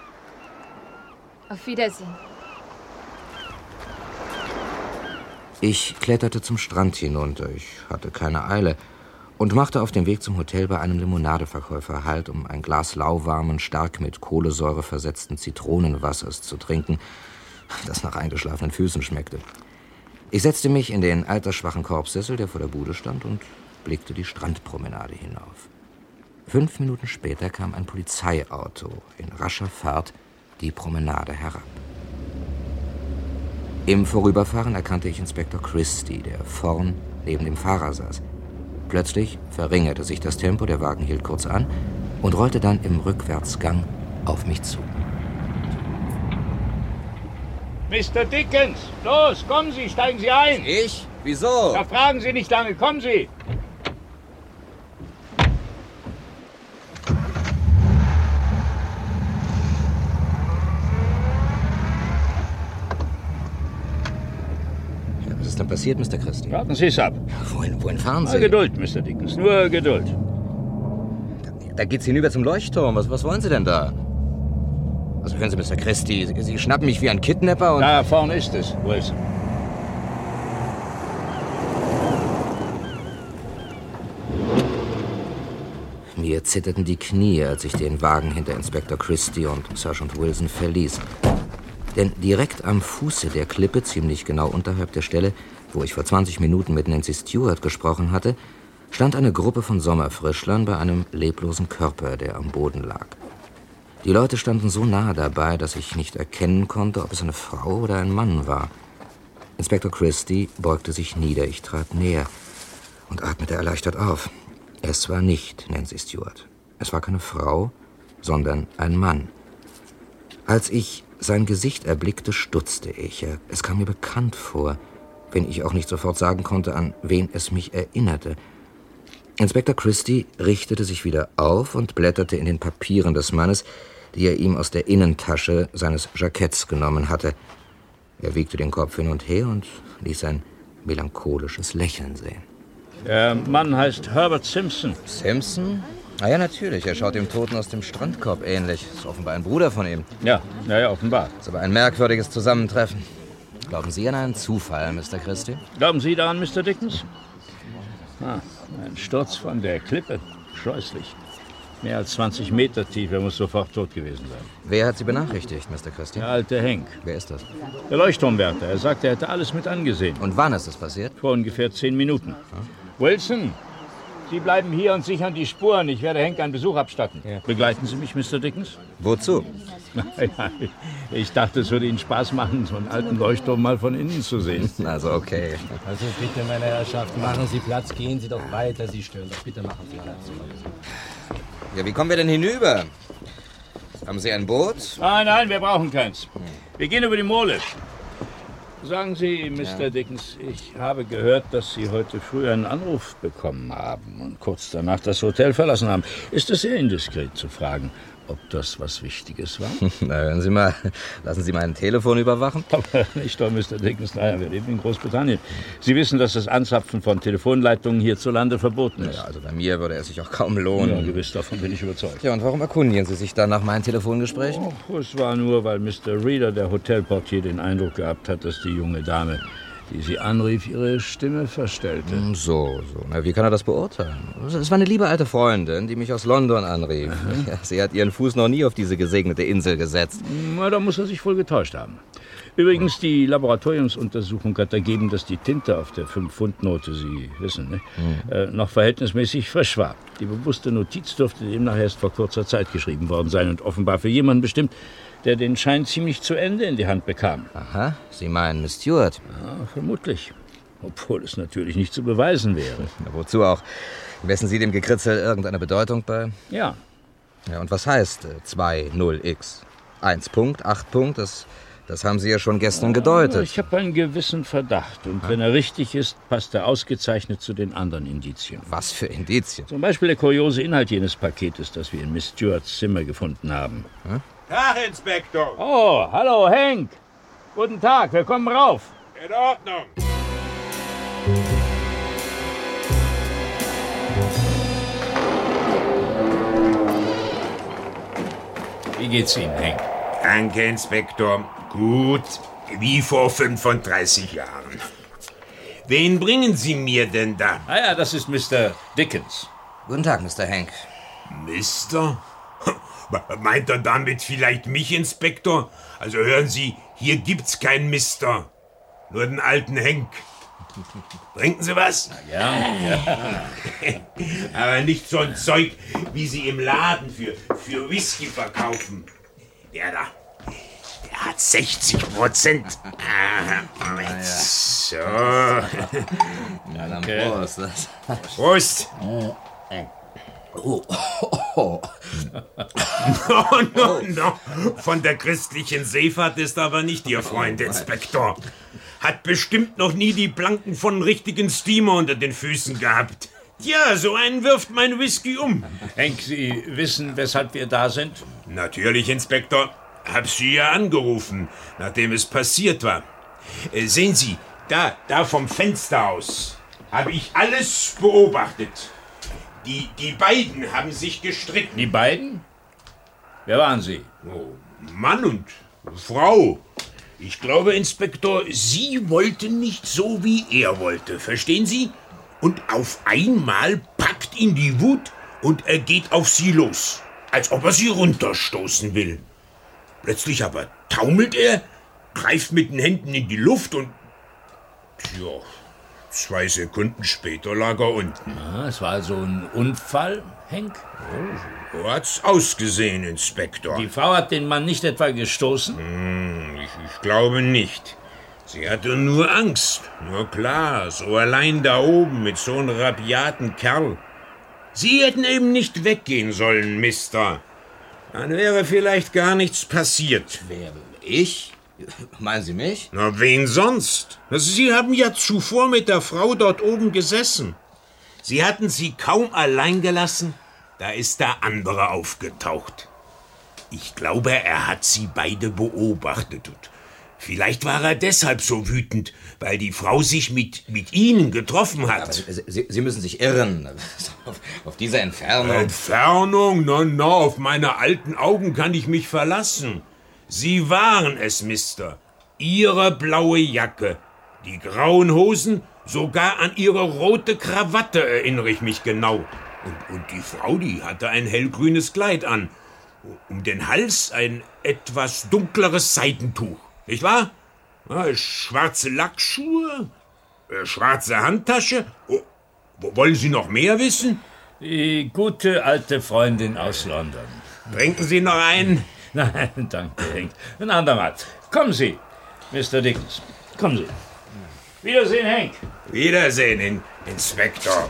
S16: Auf Wiedersehen.
S15: Ich kletterte zum Strand hinunter. Ich hatte keine Eile und machte auf dem Weg zum Hotel bei einem Limonadeverkäufer Halt, um ein Glas lauwarmen, stark mit Kohlensäure versetzten Zitronenwassers zu trinken, das nach eingeschlafenen Füßen schmeckte. Ich setzte mich in den altersschwachen Korbsessel, der vor der Bude stand, und blickte die Strandpromenade hinauf. 5 Minuten später kam ein Polizeiauto in rascher Fahrt die Promenade herab. Im Vorüberfahren erkannte ich Inspektor Christie, der vorn neben dem Fahrer saß. Plötzlich verringerte sich das Tempo, der Wagen hielt kurz an und rollte dann im Rückwärtsgang auf mich zu.
S18: Mr. Dickens, los, kommen Sie, steigen Sie ein.
S15: Ich? Wieso?
S18: Da fragen Sie nicht lange, kommen Sie.
S15: Was ist denn passiert, Mr. Christie?
S18: Warten Sie es ab.
S15: Wohin fahren Sie?
S18: Nur Geduld, Mr. Dickens, nur Geduld.
S15: Da geht's hinüber zum Leuchtturm. Was wollen Sie denn da? Also hören Sie, Mr. Christie, Sie schnappen mich wie ein Kidnapper und...
S18: Da vorne ist es, Wilson.
S15: Mir zitterten die Knie, als ich den Wagen hinter Inspektor Christie und Sergeant Wilson verließ. Denn direkt am Fuße der Klippe, ziemlich genau unterhalb der Stelle, wo ich vor 20 Minuten mit Nancy Stewart gesprochen hatte, stand eine Gruppe von Sommerfrischlern bei einem leblosen Körper, der am Boden lag. Die Leute standen so nahe dabei, dass ich nicht erkennen konnte, ob es eine Frau oder ein Mann war. Inspektor Christie beugte sich nieder. Ich trat näher und atmete erleichtert auf. Es war nicht Nancy Stewart. Es war keine Frau, sondern ein Mann. Als ich sein Gesicht erblickte, stutzte ich. Es kam mir bekannt vor, wenn ich auch nicht sofort sagen konnte, an wen es mich erinnerte. Inspektor Christie richtete sich wieder auf und blätterte in den Papieren des Mannes, die er ihm aus der Innentasche seines Jacketts genommen hatte. Er wiegte den Kopf hin und her und ließ ein melancholisches Lächeln sehen.
S18: Der Mann heißt Herbert Simpson.
S15: Simpson? Ah ja, natürlich. Er schaut dem Toten aus dem Strandkorb ähnlich. Ist offenbar ein Bruder von ihm.
S18: Ja, offenbar.
S15: Ist aber ein merkwürdiges Zusammentreffen. Glauben Sie an einen Zufall, Mr. Christie?
S18: Glauben Sie daran, Mr. Dickens? Ein Sturz von der Klippe. Scheußlich. Mehr als 20 Meter tief. Er muss sofort tot gewesen sein.
S15: Wer hat Sie benachrichtigt, Mr. Christie?
S18: Der alte Henk.
S15: Wer ist das?
S18: Der Leuchtturmwärter. Er sagte, er hätte alles mit angesehen.
S15: Und wann ist das passiert?
S18: Vor ungefähr 10 Minuten. Wilson, Sie bleiben hier und sichern die Spuren. Ich werde Henk einen Besuch abstatten. Ja. Begleiten Sie mich, Mr. Dickens?
S15: Wozu?
S18: Ich dachte, es würde Ihnen Spaß machen, so einen alten Leuchtturm mal von innen zu sehen.
S15: Also, okay.
S19: Also bitte, meine Herrschaft, machen Sie Platz, gehen Sie doch weiter. Sie stören doch. Bitte machen Sie Platz.
S15: Ja, wie kommen wir denn hinüber? Haben Sie ein Boot?
S18: Nein, wir brauchen keins. Wir gehen über die Mole. Sagen Sie, Mr. Dickens, ich habe gehört, dass Sie heute früh einen Anruf bekommen haben und kurz danach das Hotel verlassen haben. Ist es sehr indiskret zu fragen, ob das was Wichtiges war?
S15: Na, hören Sie mal, lassen Sie mein Telefon überwachen?
S18: Aber nicht doch, Mr. Dickens. Naja, wir leben in Großbritannien. Sie wissen, dass das Anzapfen von Telefonleitungen hierzulande verboten ist.
S15: Ja, also bei mir würde es sich auch kaum lohnen.
S18: Ja, gewiss, davon bin ich überzeugt.
S15: Ja, und warum erkundigen Sie sich dann nach meinen Telefongesprächen?
S18: Oh, es war nur, weil Mr. Reader, der Hotelportier, den Eindruck gehabt hat, dass die junge Dame, die Sie anrief, ihre Stimme verstellte.
S15: So. Na, wie kann er das beurteilen? Es war eine liebe alte Freundin, die mich aus London anrief. Ja, sie hat ihren Fuß noch nie auf diese gesegnete Insel gesetzt.
S18: Na, da muss er sich wohl getäuscht haben. Übrigens, die Laboratoriumsuntersuchung hat ergeben, dass die Tinte auf der 5-Pfund-Note, Sie wissen, noch verhältnismäßig frisch war. Die bewusste Notiz dürfte demnach erst vor kurzer Zeit geschrieben worden sein und offenbar für jemanden bestimmt, der den Schein ziemlich zu Ende in die Hand bekam.
S15: Aha, Sie meinen Miss Stewart?
S18: Ja, vermutlich. Obwohl es natürlich nicht zu beweisen wäre.
S15: Na, wozu auch? Messen Sie dem Gekritzel irgendeine Bedeutung bei?
S18: Ja.
S15: Ja, und was heißt 2-0x? 1 Punkt, 8 Punkt, das haben Sie ja schon gestern gedeutet.
S18: Ich habe einen gewissen Verdacht. Und wenn er richtig ist, passt er ausgezeichnet zu den anderen Indizien.
S15: Was für Indizien?
S18: Zum Beispiel der kuriose Inhalt jenes Paketes, das wir in Miss Stewarts Zimmer gefunden haben.
S5: Tag, Inspektor.
S18: Oh, hallo, Hank. Guten Tag, wir kommen rauf.
S5: In Ordnung.
S18: Wie geht's Ihnen, Hank?
S1: Danke, Inspektor. Gut, wie vor 35 Jahren. Wen bringen Sie mir denn da?
S18: Ja, das ist Mr. Dickens.
S15: Guten Tag, Mr. Hank.
S1: Mister? Meint er damit vielleicht mich, Inspektor? Also hören Sie, hier gibt's keinen Mister. Nur den alten Hank. Trinken Sie was?
S18: Ja.
S1: Aber nicht so ein Zeug, wie Sie im Laden für Whisky verkaufen. Der da, der hat 60%. Moment. So.
S15: Ja, dann Prost.
S1: Prost. No. Von der christlichen Seefahrt ist aber nicht Ihr Freund, Inspektor. Hat bestimmt noch nie die Planken von richtigen Steamer unter den Füßen gehabt. Ja, so einen wirft mein Whisky um.
S18: Hank, Sie wissen, weshalb wir da sind?
S1: Natürlich, Inspektor. Hab Sie ja angerufen, nachdem es passiert war. Sehen Sie, da vom Fenster aus habe ich alles beobachtet. Die beiden haben sich gestritten.
S18: Die beiden? Wer waren sie?
S1: Oh, Mann und Frau. Ich glaube, Inspektor, Sie wollten nicht so, wie er wollte. Verstehen Sie? Und auf einmal packt ihn die Wut und er geht auf Sie los. Als ob er Sie runterstoßen will. Plötzlich aber taumelt er, greift mit den Händen in die Luft und... Tja, 2 Sekunden später lag er unten.
S18: Es war also ein Unfall, Hank?
S1: So hat's ausgesehen, Inspektor.
S18: Die Frau hat den Mann nicht etwa gestoßen?
S1: Ich glaube nicht. Sie hatte nur Angst. Nur klar, so allein da oben mit so einem rabiaten Kerl. Sie hätten eben nicht weggehen sollen, Mister. Dann wäre vielleicht gar nichts passiert.
S15: Wer? Ich? Meinen Sie mich?
S1: Na, wen sonst? Sie haben ja zuvor mit der Frau dort oben gesessen. Sie hatten sie kaum allein gelassen, da ist der andere aufgetaucht. Ich glaube, er hat sie beide beobachtet. Und vielleicht war er deshalb so wütend, weil die Frau sich mit Ihnen getroffen hat.
S15: Aber Sie müssen sich irren. Auf diese Entfernung.
S1: Entfernung? Na, auf meine alten Augen kann ich mich verlassen. Sie waren es, Mister. Ihre blaue Jacke, die grauen Hosen, sogar an ihre rote Krawatte erinnere ich mich genau. Und die Frau, die hatte ein hellgrünes Kleid an. Um den Hals ein etwas dunkleres Seidentuch. Nicht wahr? Ja, schwarze Lackschuhe, schwarze Handtasche. Oh, wollen Sie noch mehr wissen?
S18: Die gute alte Freundin aus London.
S1: Trinken Sie noch einen?
S18: Nein, danke, Hank. Ein andermal. Kommen Sie, Mr. Dickens. Kommen Sie. Wiedersehen, Hank.
S1: Wiedersehen, Inspektor.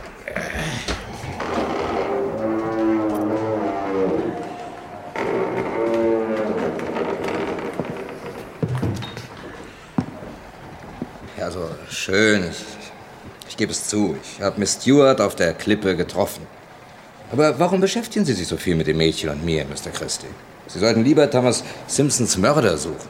S15: Also, schön. Ich gebe es zu. Ich habe Miss Stewart auf der Klippe getroffen. Aber warum beschäftigen Sie sich so viel mit dem Mädchen und mir, Mr. Christie? Sie sollten lieber Thomas Simpsons Mörder suchen.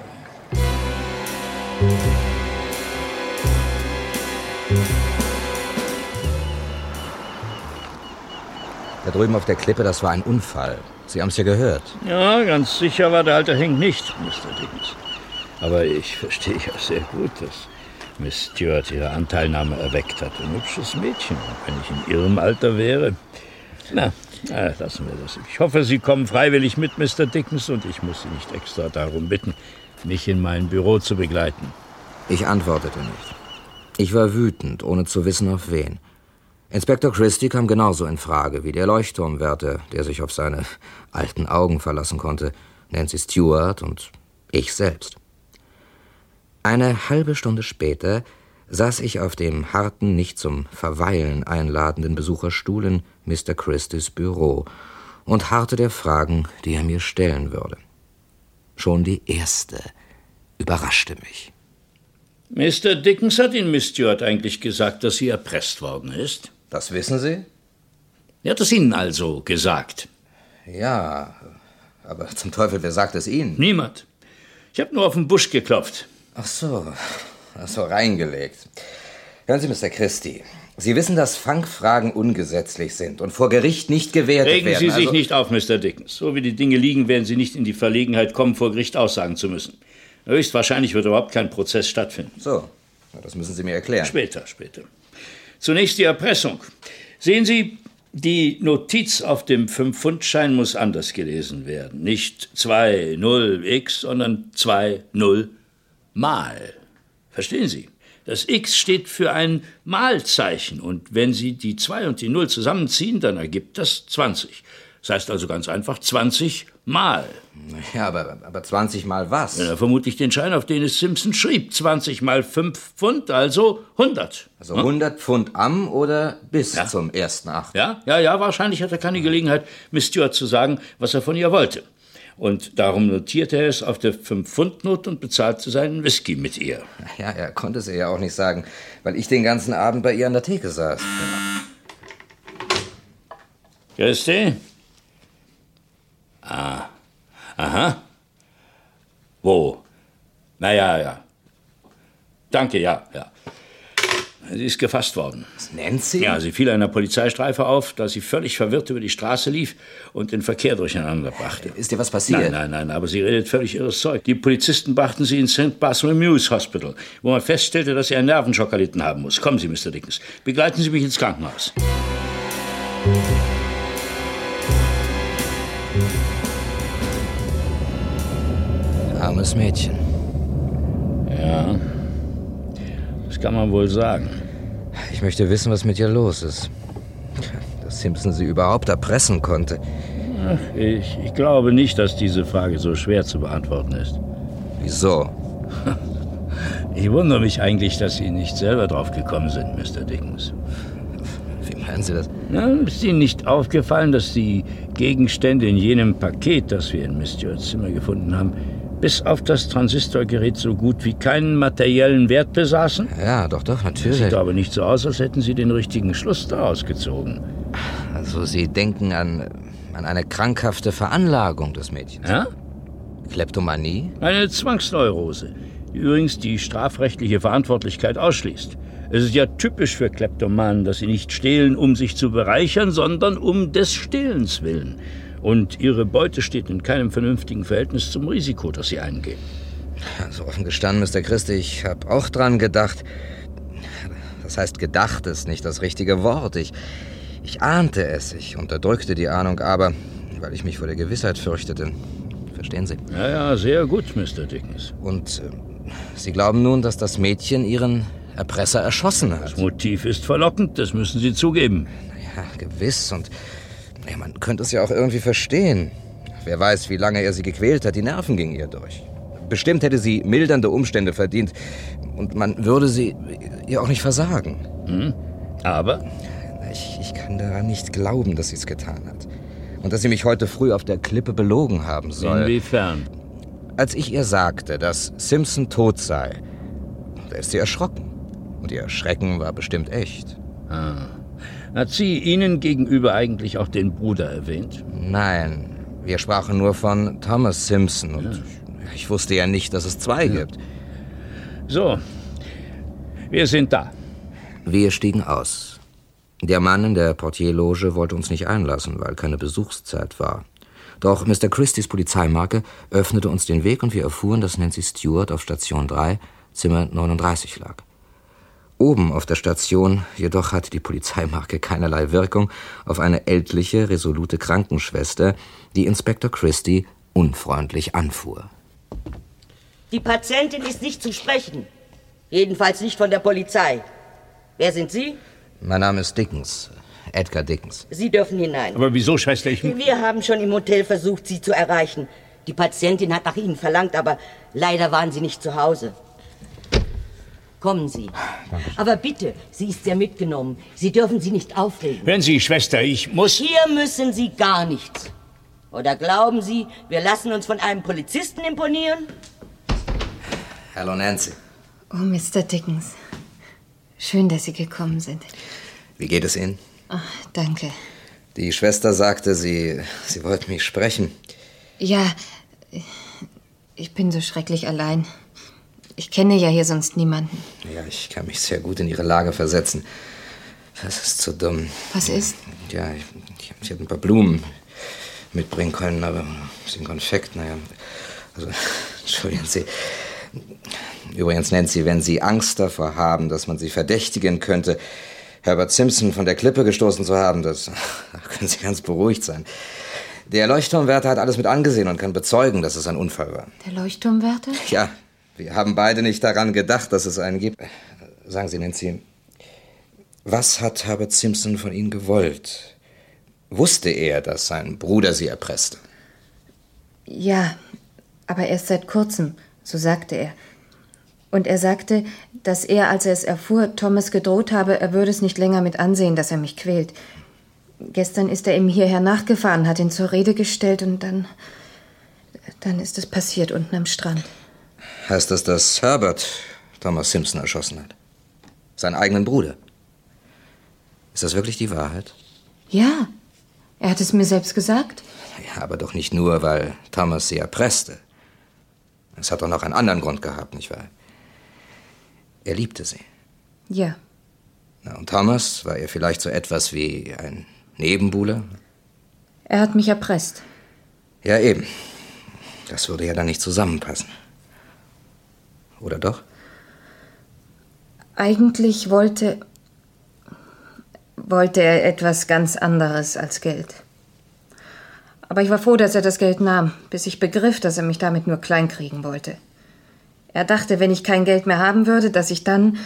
S15: Da drüben auf der Klippe, das war ein Unfall. Sie haben es ja gehört.
S18: Ja, ganz sicher war der alte Hank nicht, Mr. Dickens. Aber ich verstehe ja sehr gut, dass Miss Stewart ihre Anteilnahme erweckt hat. Ein hübsches Mädchen, wenn ich in ihrem Alter wäre. Na, lassen wir das. Ich hoffe, Sie kommen freiwillig mit, Mr. Dickens, und ich muss Sie nicht extra darum bitten, mich in mein Büro zu begleiten.
S15: Ich antwortete nicht. Ich war wütend, ohne zu wissen, auf wen. Inspektor Christie kam genauso in Frage wie der Leuchtturmwärter, der sich auf seine alten Augen verlassen konnte, Nancy Stewart und ich selbst. Eine halbe Stunde später saß ich auf dem harten, nicht zum Verweilen einladenden Besucherstuhl in Mr. Christies Büro und harrte der Fragen, die er mir stellen würde. Schon die erste überraschte mich.
S18: Mr. Dickens hat Ihnen Miss Stuart eigentlich gesagt, dass sie erpresst worden ist?
S15: Das wissen Sie?
S18: Er hat es Ihnen also gesagt?
S15: Ja, aber zum Teufel, wer sagt es Ihnen?
S18: Niemand. Ich habe nur auf den Busch geklopft.
S15: Ach so, reingelegt. Hören Sie, Mr. Christie, Sie wissen, dass Fangfragen ungesetzlich sind und vor Gericht nicht gewertet werden.
S18: Regen Sie sich nicht auf, Mr. Dickens. So wie die Dinge liegen, werden Sie nicht in die Verlegenheit kommen, vor Gericht aussagen zu müssen. Höchstwahrscheinlich wird überhaupt kein Prozess stattfinden.
S15: So, das müssen Sie mir erklären.
S18: Später. Zunächst die Erpressung. Sehen Sie, die Notiz auf dem 5-Pfund-Schein muss anders gelesen werden. Nicht 20x, sondern 20 mal. Verstehen Sie? Das X steht für ein Malzeichen. Und wenn Sie die 2 und die 0 zusammenziehen, dann ergibt das 20. Das heißt also ganz einfach 20 mal.
S15: Ja, aber 20 mal was?
S18: Ja, vermutlich den Schein, auf den es Simpson schrieb. 20 mal 5 Pfund, also 100.
S15: Also 100 Pfund am oder bis zum 1.8.
S18: Ja, wahrscheinlich hat er keine Gelegenheit, Miss Stuart zu sagen, was er von ihr wollte. Und darum notierte er es auf der 5-Pfund-Note und bezahlte seinen Whisky mit ihr.
S15: Ja, er konnte es ihr ja auch nicht sagen, weil ich den ganzen Abend bei ihr an der Theke saß.
S18: Christi? Aha. Wo? Ja. Danke, ja. Sie ist gefasst worden.
S15: Was nennt sie?
S18: Ja, sie fiel einer Polizeistreife auf, da sie völlig verwirrt über die Straße lief und den Verkehr durcheinander brachte.
S15: Ist dir was passiert?
S18: Nein, aber sie redet völlig irres Zeug. Die Polizisten brachten sie ins St. Bartholomew's Hospital, wo man feststellte, dass sie einen Nervenschock erlitten haben muss. Kommen Sie, Mr. Dickens. Begleiten Sie mich ins Krankenhaus.
S15: Armes Mädchen.
S18: Ja, das kann man wohl sagen.
S15: Ich möchte wissen, was mit ihr los ist. Dass Simpson sie überhaupt erpressen konnte.
S18: Ach, ich glaube nicht, dass diese Frage so schwer zu beantworten ist.
S15: Wieso?
S18: Ich wundere mich eigentlich, dass Sie nicht selber drauf gekommen sind, Mr. Dickens.
S15: Wie meinen Sie das?
S18: Na, ist Ihnen nicht aufgefallen, dass die Gegenstände in jenem Paket, das wir in Miss Stuarts Zimmer gefunden haben, bis auf das Transistorgerät so gut wie keinen materiellen Wert besaßen?
S15: Ja, doch, natürlich.
S18: Sieht aber nicht so aus, als hätten Sie den richtigen Schluss daraus gezogen.
S15: Also Sie denken an eine krankhafte Veranlagung des Mädchens?
S18: Ja?
S15: Kleptomanie?
S18: Eine Zwangsneurose, die übrigens die strafrechtliche Verantwortlichkeit ausschließt. Es ist ja typisch für Kleptomanen, dass sie nicht stehlen, um sich zu bereichern, sondern um des Stehlens willen. Und ihre Beute steht in keinem vernünftigen Verhältnis zum Risiko, das sie eingehen.
S15: Also offen gestanden, Mr. Christie, ich habe auch dran gedacht. Das heißt, gedacht ist nicht das richtige Wort. Ich ahnte es, ich unterdrückte die Ahnung aber, weil ich mich vor der Gewissheit fürchtete. Verstehen Sie?
S18: Ja, sehr gut, Mr. Dickens.
S15: Und Sie glauben nun, dass das Mädchen Ihren Erpresser erschossen hat?
S18: Das Motiv ist verlockend, das müssen Sie zugeben.
S15: Ja, gewiss. Und man könnte es ja auch irgendwie verstehen. Wer weiß, wie lange er sie gequält hat. Die Nerven gingen ihr durch. Bestimmt hätte sie mildernde Umstände verdient. Und man würde sie ihr auch nicht versagen.
S18: Aber?
S15: Ich kann daran nicht glauben, dass sie es getan hat. Und dass sie mich heute früh auf der Klippe belogen haben soll.
S18: Inwiefern?
S15: Als ich ihr sagte, dass Simpson tot sei, da ist sie erschrocken. Und ihr Schrecken war bestimmt echt.
S18: Hat sie Ihnen gegenüber eigentlich auch den Bruder erwähnt?
S15: Nein, wir sprachen nur von Thomas Simpson und ich wusste ja nicht, dass es 2 gibt.
S18: So, wir sind da.
S15: Wir stiegen aus. Der Mann in der Portierloge wollte uns nicht einlassen, weil keine Besuchszeit war. Doch Mr. Christies Polizeimarke öffnete uns den Weg und wir erfuhren, dass Nancy Stuart auf Station 3, Zimmer 39 lag. Oben auf der Station jedoch hatte die Polizeimarke keinerlei Wirkung auf eine ältliche, resolute Krankenschwester, die Inspektor Christie unfreundlich anfuhr.
S3: Die Patientin ist nicht zu sprechen. Jedenfalls nicht von der Polizei. Wer sind Sie?
S15: Mein Name ist Dickens. Edgar Dickens.
S3: Sie dürfen hinein.
S18: Aber wieso, Schwester?
S3: Wir haben schon im Hotel versucht, Sie zu erreichen. Die Patientin hat nach Ihnen verlangt, aber leider waren Sie nicht zu Hause. Kommen Sie. Aber bitte, sie ist ja mitgenommen. Sie dürfen sie nicht aufregen.
S18: Hören Sie, Schwester, ich muss...
S3: Hier müssen Sie gar nichts. Oder glauben Sie, wir lassen uns von einem Polizisten imponieren?
S15: Hallo, Nancy.
S16: Oh, Mr. Dickens. Schön, dass Sie gekommen sind.
S15: Wie geht es Ihnen?
S16: Ach, danke.
S15: Die Schwester sagte, Sie wollten mich sprechen.
S16: Ja, ich bin so schrecklich allein. Ich kenne ja hier sonst niemanden.
S15: Ja, ich kann mich sehr gut in Ihre Lage versetzen. Das ist zu dumm.
S16: Was ist?
S15: Ja, ich hätte ein paar Blumen mitbringen können, aber es ist ein Konfekt, naja. Also, entschuldigen Sie. Übrigens, Nancy, wenn Sie Angst davor haben, dass man Sie verdächtigen könnte, Herbert Simpson von der Klippe gestoßen zu haben, da können Sie ganz beruhigt sein. Der Leuchtturmwärter hat alles mit angesehen und kann bezeugen, dass es ein Unfall war.
S16: Der Leuchtturmwärter?
S15: Ja, wir haben beide nicht daran gedacht, dass es einen gibt. Sagen Sie, Nancy, was hat Herbert Simpson von Ihnen gewollt? Wusste er, dass sein Bruder Sie erpresste?
S16: Ja, aber erst seit kurzem, so sagte er. Und er sagte, dass er, als er es erfuhr, Thomas gedroht habe, er würde es nicht länger mit ansehen, dass er mich quält. Gestern ist er ihm hierher nachgefahren, hat ihn zur Rede gestellt und dann ist es passiert unten am Strand.
S15: Heißt das, dass Herbert Thomas Simpson erschossen hat? Seinen eigenen Bruder? Ist das wirklich die Wahrheit?
S16: Ja, er hat es mir selbst gesagt.
S15: Ja, aber doch nicht nur, weil Thomas sie erpresste. Es hat doch noch einen anderen Grund gehabt, nicht wahr? Er liebte sie.
S16: Ja.
S15: Na, und Thomas, war er vielleicht so etwas wie ein Nebenbuhler?
S16: Er hat mich erpresst.
S15: Ja, eben. Das würde ja dann nicht zusammenpassen. Oder doch?
S16: Eigentlich wollte er etwas ganz anderes als Geld. Aber ich war froh, dass er das Geld nahm, bis ich begriff, dass er mich damit nur kleinkriegen wollte. Er dachte, wenn ich kein Geld mehr haben würde, dass ich dann...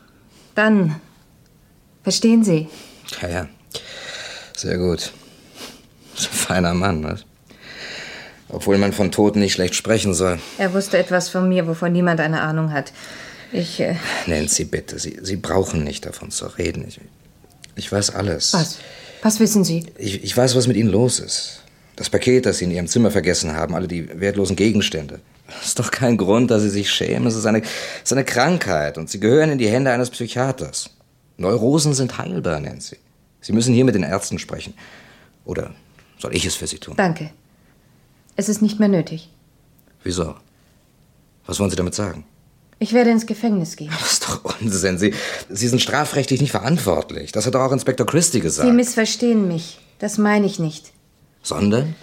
S16: Verstehen Sie?
S15: Ja. Sehr gut. So ein feiner Mann, was? Obwohl man von Toten nicht schlecht sprechen soll.
S16: Er wusste etwas von mir, wovon niemand eine Ahnung hat.
S15: Nancy, bitte, Sie brauchen nicht davon zu reden. Ich weiß alles.
S16: Was? Was wissen Sie?
S15: Ich weiß, was mit Ihnen los ist. Das Paket, das Sie in Ihrem Zimmer vergessen haben, alle die wertlosen Gegenstände. Das ist doch kein Grund, dass Sie sich schämen. Es ist eine Krankheit und Sie gehören in die Hände eines Psychiaters. Neurosen sind heilbar, Nancy. Sie müssen hier mit den Ärzten sprechen. Oder soll ich es für Sie tun?
S16: Danke. Es ist nicht mehr nötig.
S15: Wieso? Was wollen Sie damit sagen?
S16: Ich werde ins Gefängnis gehen.
S15: Das ist doch Unsinn. Sie sind strafrechtlich nicht verantwortlich. Das hat doch auch Inspektor Christie gesagt.
S16: Sie missverstehen mich. Das meine ich nicht.
S15: Sondern?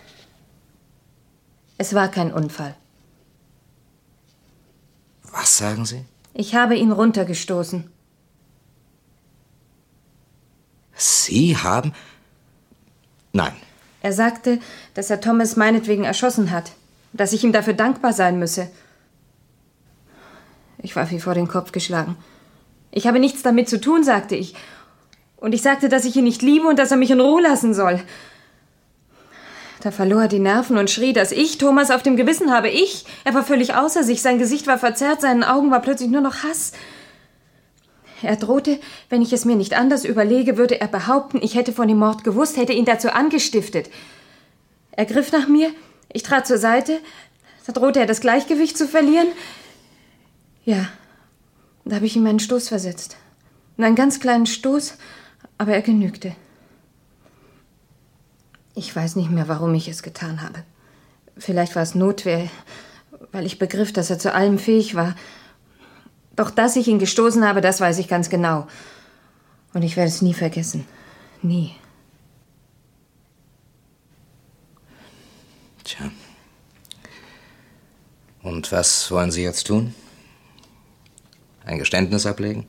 S16: Es war kein Unfall.
S15: Was sagen Sie?
S16: Ich habe ihn runtergestoßen.
S15: Sie haben? Nein.
S16: Er sagte, dass er Thomas meinetwegen erschossen hat. Dass ich ihm dafür dankbar sein müsse. Ich war wie vor den Kopf geschlagen. Ich habe nichts damit zu tun, sagte ich. Und ich sagte, dass ich ihn nicht liebe und dass er mich in Ruhe lassen soll. Da verlor er die Nerven und schrie, dass ich Thomas auf dem Gewissen habe. Er war völlig außer sich. Sein Gesicht war verzerrt, seinen Augen war plötzlich nur noch Hass. Er drohte, wenn ich es mir nicht anders überlege, würde er behaupten, ich hätte von dem Mord gewusst, hätte ihn dazu angestiftet. Er griff nach mir, ich trat zur Seite, da drohte er das Gleichgewicht zu verlieren. Ja, da habe ich ihm einen Stoß versetzt. Einen ganz kleinen Stoß, aber er genügte. Ich weiß nicht mehr, warum ich es getan habe. Vielleicht war es Notwehr, weil ich begriff, dass er zu allem fähig war. Doch dass ich ihn gestoßen habe, das weiß ich ganz genau. Und ich werde es nie vergessen. Nie.
S15: Tja. Und was wollen Sie jetzt tun? Ein Geständnis ablegen?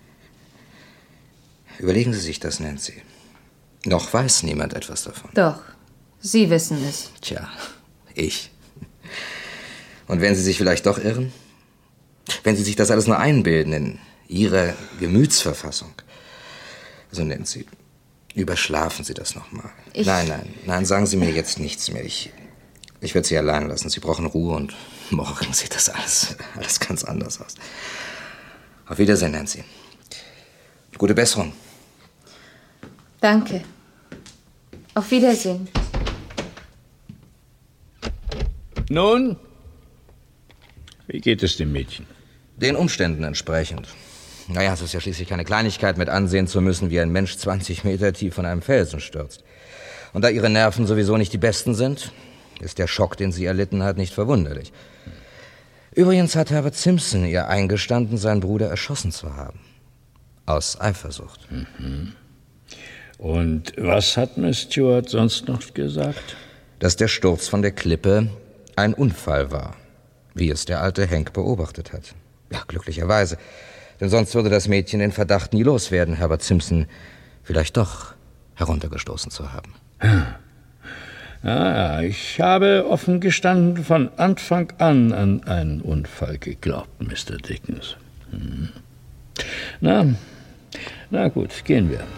S15: Überlegen Sie sich das, Nancy. Noch weiß niemand etwas davon.
S16: Doch, Sie wissen es.
S15: Tja, ich. Und wenn Sie sich vielleicht doch irren? Wenn Sie sich das alles nur einbilden in Ihrer Gemütsverfassung? Also, Nancy, überschlafen Sie das noch mal. Nein, sagen Sie mir jetzt nichts mehr. Ich werde Sie allein lassen. Sie brauchen Ruhe und morgen sieht das alles ganz anders aus. Auf Wiedersehen, Nancy. Gute Besserung.
S16: Danke. Auf Wiedersehen.
S18: Nun, wie geht es dem Mädchen?
S15: Den Umständen entsprechend. Naja, es ist ja schließlich keine Kleinigkeit, mit ansehen zu müssen, wie ein Mensch 20 Meter tief von einem Felsen stürzt. Und da ihre Nerven sowieso nicht die besten sind, ist der Schock, den sie erlitten hat, nicht verwunderlich. Übrigens hat Herbert Simpson ihr eingestanden, seinen Bruder erschossen zu haben. Aus Eifersucht.
S18: Mhm. Und was hat Miss Stewart sonst noch gesagt?
S15: Dass der Sturz von der Klippe ein Unfall war, wie es der alte Henk beobachtet hat. Ja, glücklicherweise. Denn sonst würde das Mädchen den Verdacht nie loswerden, Herbert Simpson vielleicht doch heruntergestoßen zu haben.
S18: Ja, ich habe offen gestanden von Anfang an einen Unfall geglaubt, Mr. Dickens. Hm. Na gut, gehen wir.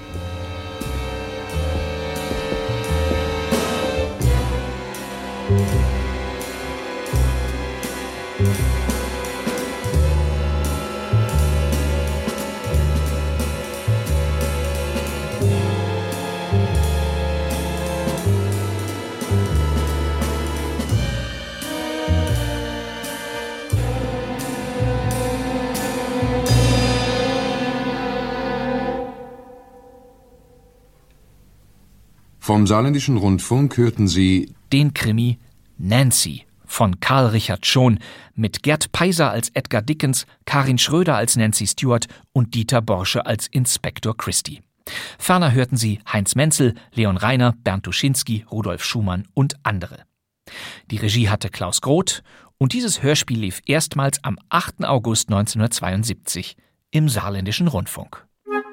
S8: Vom Saarländischen Rundfunk hörten Sie
S2: den Krimi Nancy von Karl Richard Schon mit Gerd Peiser als Edgar Dickens, Karin Schröder als Nancy Stewart und Dieter Borsche als Inspektor Christie. Ferner hörten Sie Heinz Menzel, Leon Reiner, Bernd Duschinski, Rudolf Schumann und andere. Die Regie hatte Klaus Groth und dieses Hörspiel lief erstmals am 8. August 1972 im Saarländischen Rundfunk.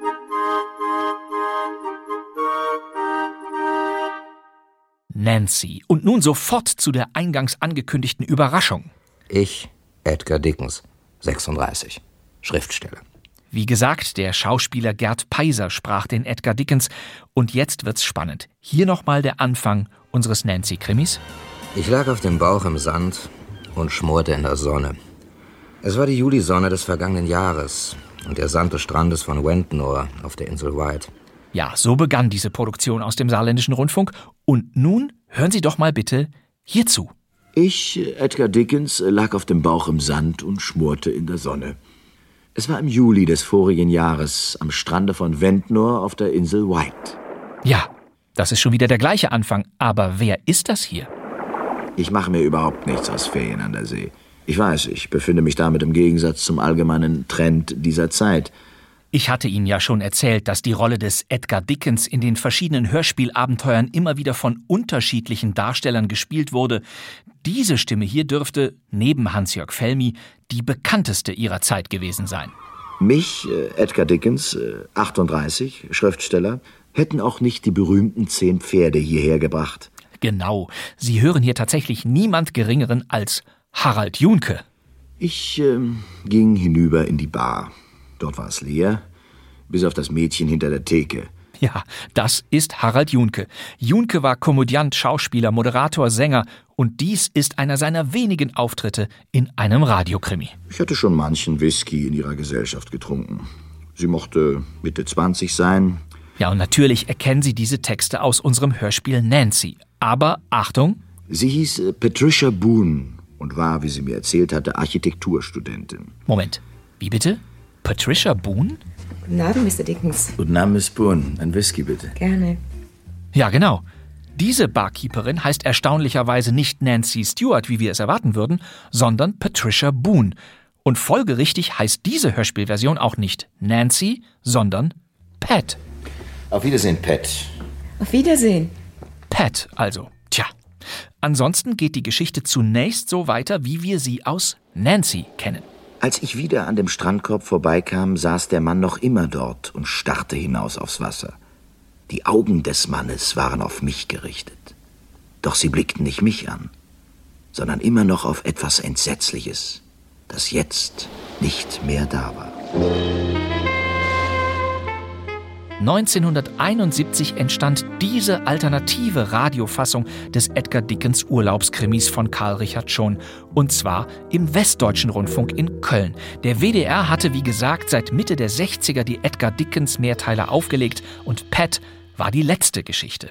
S2: Nancy. Und nun sofort zu der eingangs angekündigten Überraschung.
S15: Ich, Edgar Dickens, 36, Schriftsteller.
S2: Wie gesagt, der Schauspieler Gerd Peiser sprach den Edgar Dickens. Und jetzt wird's spannend. Hier nochmal der Anfang unseres Nancy-Krimis.
S15: Ich lag auf dem Bauch im Sand und schmorte in der Sonne. Es war die Julisonne des vergangenen Jahres und der Sand des Strandes von Ventnor auf der Insel Wight.
S2: Ja, so begann diese Produktion aus dem Saarländischen Rundfunk. Und nun hören Sie doch mal bitte hierzu.
S10: Ich, Edgar Dickens, lag auf dem Bauch im Sand und schmorte in der Sonne. Es war im Juli des vorigen Jahres am Strande von Ventnor auf der Insel Wight.
S2: Ja, das ist schon wieder der gleiche Anfang. Aber wer ist das hier?
S10: Ich mache mir überhaupt nichts aus Ferien an der See. Ich weiß, ich befinde mich damit im Gegensatz zum allgemeinen Trend dieser Zeit.
S2: Ich hatte Ihnen ja schon erzählt, dass die Rolle des Edgar Dickens in den verschiedenen Hörspielabenteuern immer wieder von unterschiedlichen Darstellern gespielt wurde. Diese Stimme hier dürfte, neben Hans-Jörg Felmy, die bekannteste ihrer Zeit gewesen sein.
S10: Mich, Edgar Dickens, 38, Schriftsteller, hätten auch nicht die berühmten 10 Pferde hierher gebracht.
S2: Genau, Sie hören hier tatsächlich niemand Geringeren als Harald Junke.
S10: Ich ging hinüber in die Bar. Dort war es leer, bis auf das Mädchen hinter der Theke.
S2: Ja, das ist Harald Junke. Junke war Komödiant, Schauspieler, Moderator, Sänger und dies ist einer seiner wenigen Auftritte in einem Radiokrimi.
S10: Ich hatte schon manchen Whisky in ihrer Gesellschaft getrunken. Sie mochte Mitte 20 sein.
S2: Ja, und natürlich erkennen Sie diese Texte aus unserem Hörspiel Nancy. Aber Achtung!
S10: Sie hieß Patricia Boone und war, wie sie mir erzählt hatte, Architekturstudentin.
S2: Moment, wie bitte? Patricia Boone?
S6: Guten Abend, Mr. Dickens.
S10: Guten Abend, Miss Boone. Ein Whisky, bitte.
S6: Gerne.
S2: Ja, genau. Diese Barkeeperin heißt erstaunlicherweise nicht Nancy Stewart, wie wir es erwarten würden, sondern Patricia Boone. Und folgerichtig heißt diese Hörspielversion auch nicht Nancy, sondern Pat.
S10: Auf Wiedersehen, Pat.
S6: Auf Wiedersehen.
S2: Pat, also. Tja. Ansonsten geht die Geschichte zunächst so weiter, wie wir sie aus Nancy kennen.
S10: Als ich wieder an dem Strandkorb vorbeikam, saß der Mann noch immer dort und starrte hinaus aufs Wasser. Die Augen des Mannes waren auf mich gerichtet. Doch sie blickten nicht mich an, sondern immer noch auf etwas Entsetzliches, das jetzt nicht mehr da war.
S2: 1971 entstand diese alternative Radiofassung des Edgar Dickens Urlaubskrimis von Karl Richard Schon. Und zwar im Westdeutschen Rundfunk in Köln. Der WDR hatte, wie gesagt, seit Mitte der 60er die Edgar Dickens Mehrteiler aufgelegt und Pat war die letzte Geschichte.